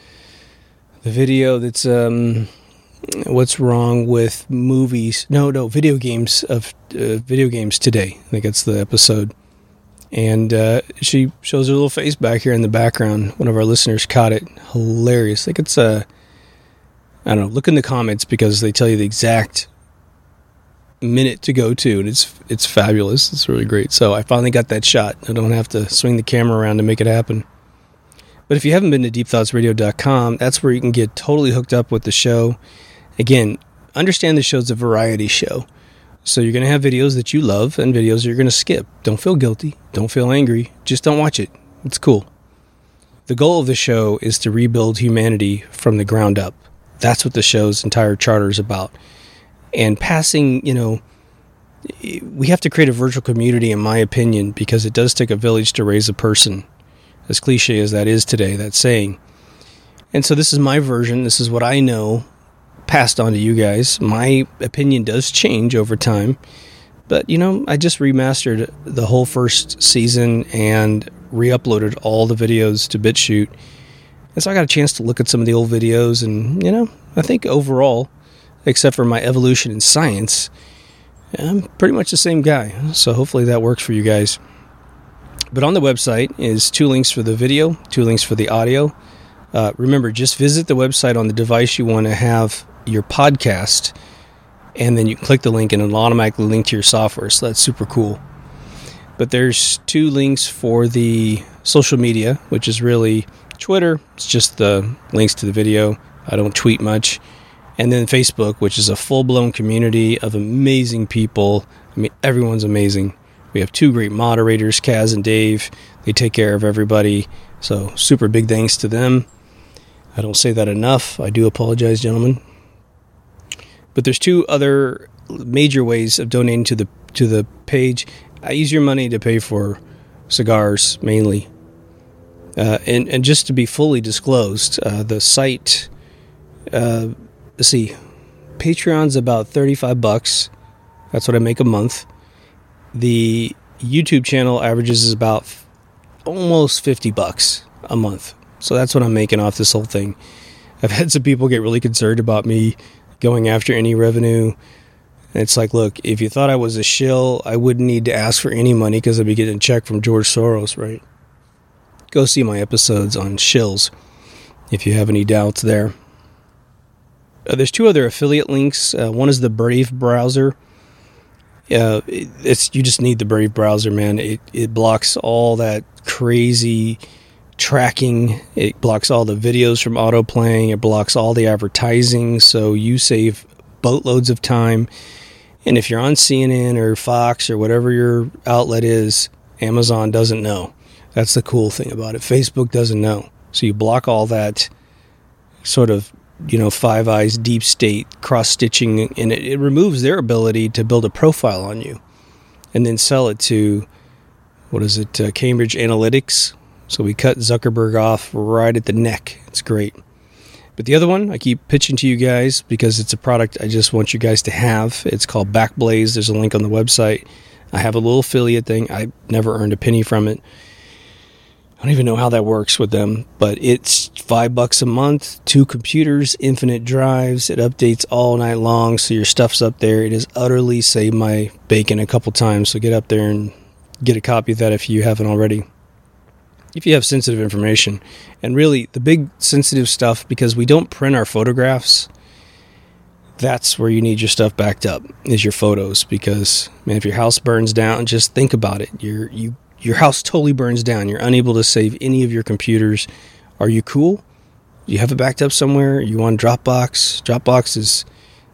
video that's what's wrong with movies. No, video games today. I think that's the episode. And she shows her little face back here in the background. One of our listeners caught it. Hilarious. I think it's I don't know. Look in the comments because they tell you the exact minute to go to, and it's fabulous. It's really great. So I finally got that shot. I don't have to swing the camera around to make it happen. But if you haven't been to deepthoughtsradio.com, that's where you can get totally hooked up with the show. Again, understand the show's a variety show. So you're going to have videos that you love and videos you're going to skip. Don't feel guilty. Don't feel angry. Just don't watch it. It's cool. The goal of the show is to rebuild humanity from the ground up. That's what the show's entire charter is about. And passing, we have to create a virtual community, in my opinion, because it does take a village to raise a person. As cliche as that is today, that saying. And so this is my version. This is what I know, passed on to you guys. My opinion does change over time. But, I just remastered the whole first season and re-uploaded all the videos to BitChute. And so I got a chance to look at some of the old videos. And, I think overall, except for my evolution in science, I'm pretty much the same guy. So hopefully that works for you guys. But on the website is 2 links for the video, 2 links for the audio. Remember, just visit the website on the device you want to have your podcast, and then you click the link and it'll automatically link to your software. So that's super cool. But there's 2 links for the social media, which is really Twitter. It's just the links to the video. I don't tweet much. And then Facebook, which is a full-blown community of amazing people. I mean, everyone's amazing. We have 2 great moderators, Kaz and Dave. They take care of everybody. So super big thanks to them. I don't say that enough. I do apologize, gentlemen. But there's 2 other major ways of donating to the page. I use your money to pay for cigars, mainly. And just to be fully disclosed, the site... let's see, Patreon's about $35. That's what I make a month. The YouTube channel averages is about almost $50 a month. So that's what I'm making off this whole thing. I've had some people get really concerned about me going after any revenue. And it's like, look, if you thought I was a shill, I wouldn't need to ask for any money because I'd be getting a check from George Soros, right? Go see my episodes on shills if you have any doubts there. There's 2 other affiliate links. One is the Brave browser. You just need the Brave browser, man. It blocks all that crazy tracking. It blocks all the videos from autoplaying. It blocks all the advertising, so you save boatloads of time. And if you're on CNN or Fox or whatever your outlet is, Amazon doesn't know. That's the cool thing about it. Facebook doesn't know. So you block all that sort of, Five Eyes, deep state, cross-stitching, and it removes their ability to build a profile on you and then sell it to, Cambridge Analytics. So we cut Zuckerberg off right at the neck. It's great. But the other one I keep pitching to you guys because it's a product I just want you guys to have. It's called Backblaze. There's a link on the website. I have a little affiliate thing. I never earned a penny from it. I don't even know how that works with them, but it's $5 a month, 2 computers, infinite drives. It updates all night long, so your stuff's up there. It has utterly saved my bacon a couple times, so get up there and get a copy of that if you haven't already. If you have sensitive information, and really the big sensitive stuff, because we don't print our photographs, that's where you need your stuff backed up, is your photos. Because, man, if your house burns down, just think about it. Your house totally burns down. You're unable to save any of your computers. Are you cool? You have it backed up somewhere? You on Dropbox? Dropbox is,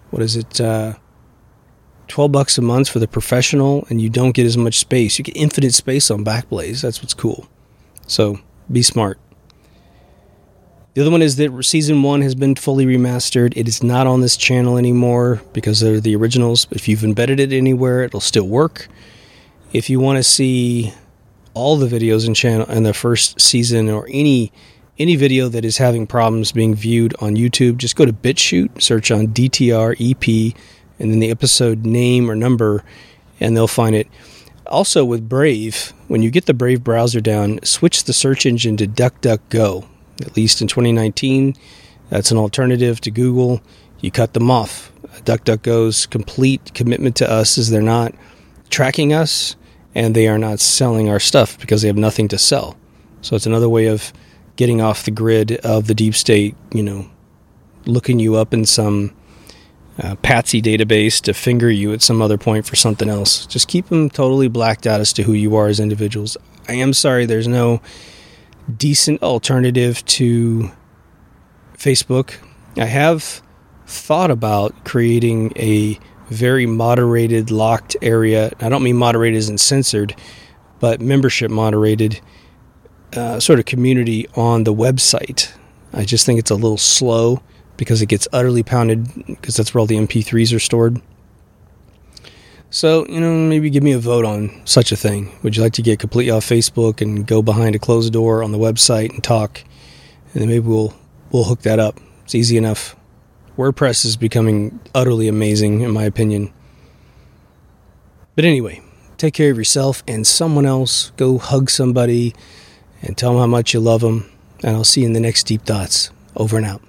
$12 a month for the professional, and you don't get as much space. You get infinite space on Backblaze. That's what's cool. So be smart. The other one is that Season 1 has been fully remastered. It is not on this channel anymore because they're the originals. If you've embedded it anywhere, it'll still work. If you want to see all the videos in the first season, or any video that is having problems being viewed on YouTube, just go to BitChute, search on DTR EP, and then the episode name or number, and they'll find it. Also with Brave, when you get the Brave browser down, switch the search engine to DuckDuckGo. At least in 2019, that's an alternative to Google. You cut them off. DuckDuckGo's complete commitment to us is they're not tracking us, and they are not selling our stuff because they have nothing to sell. So it's another way of getting off the grid of the deep state, looking you up in some Patsy database to finger you at some other point for something else. Just keep them totally blacked out as to who you are as individuals. I am sorry there's no decent alternative to Facebook. I have thought about creating a very moderated, locked area. I don't mean moderated as in censored, but membership moderated sort of community on the website. I just think it's a little slow because it gets utterly pounded, because that's where all the MP3s are stored. So, maybe give me a vote on such a thing. Would you like to get completely off Facebook and go behind a closed door on the website and talk? And then maybe we'll hook that up. It's easy enough. WordPress is becoming utterly amazing, in my opinion. But anyway, take care of yourself and someone else. Go hug somebody and tell them how much you love them. And I'll see you in the next Deep Thoughts. Over and out.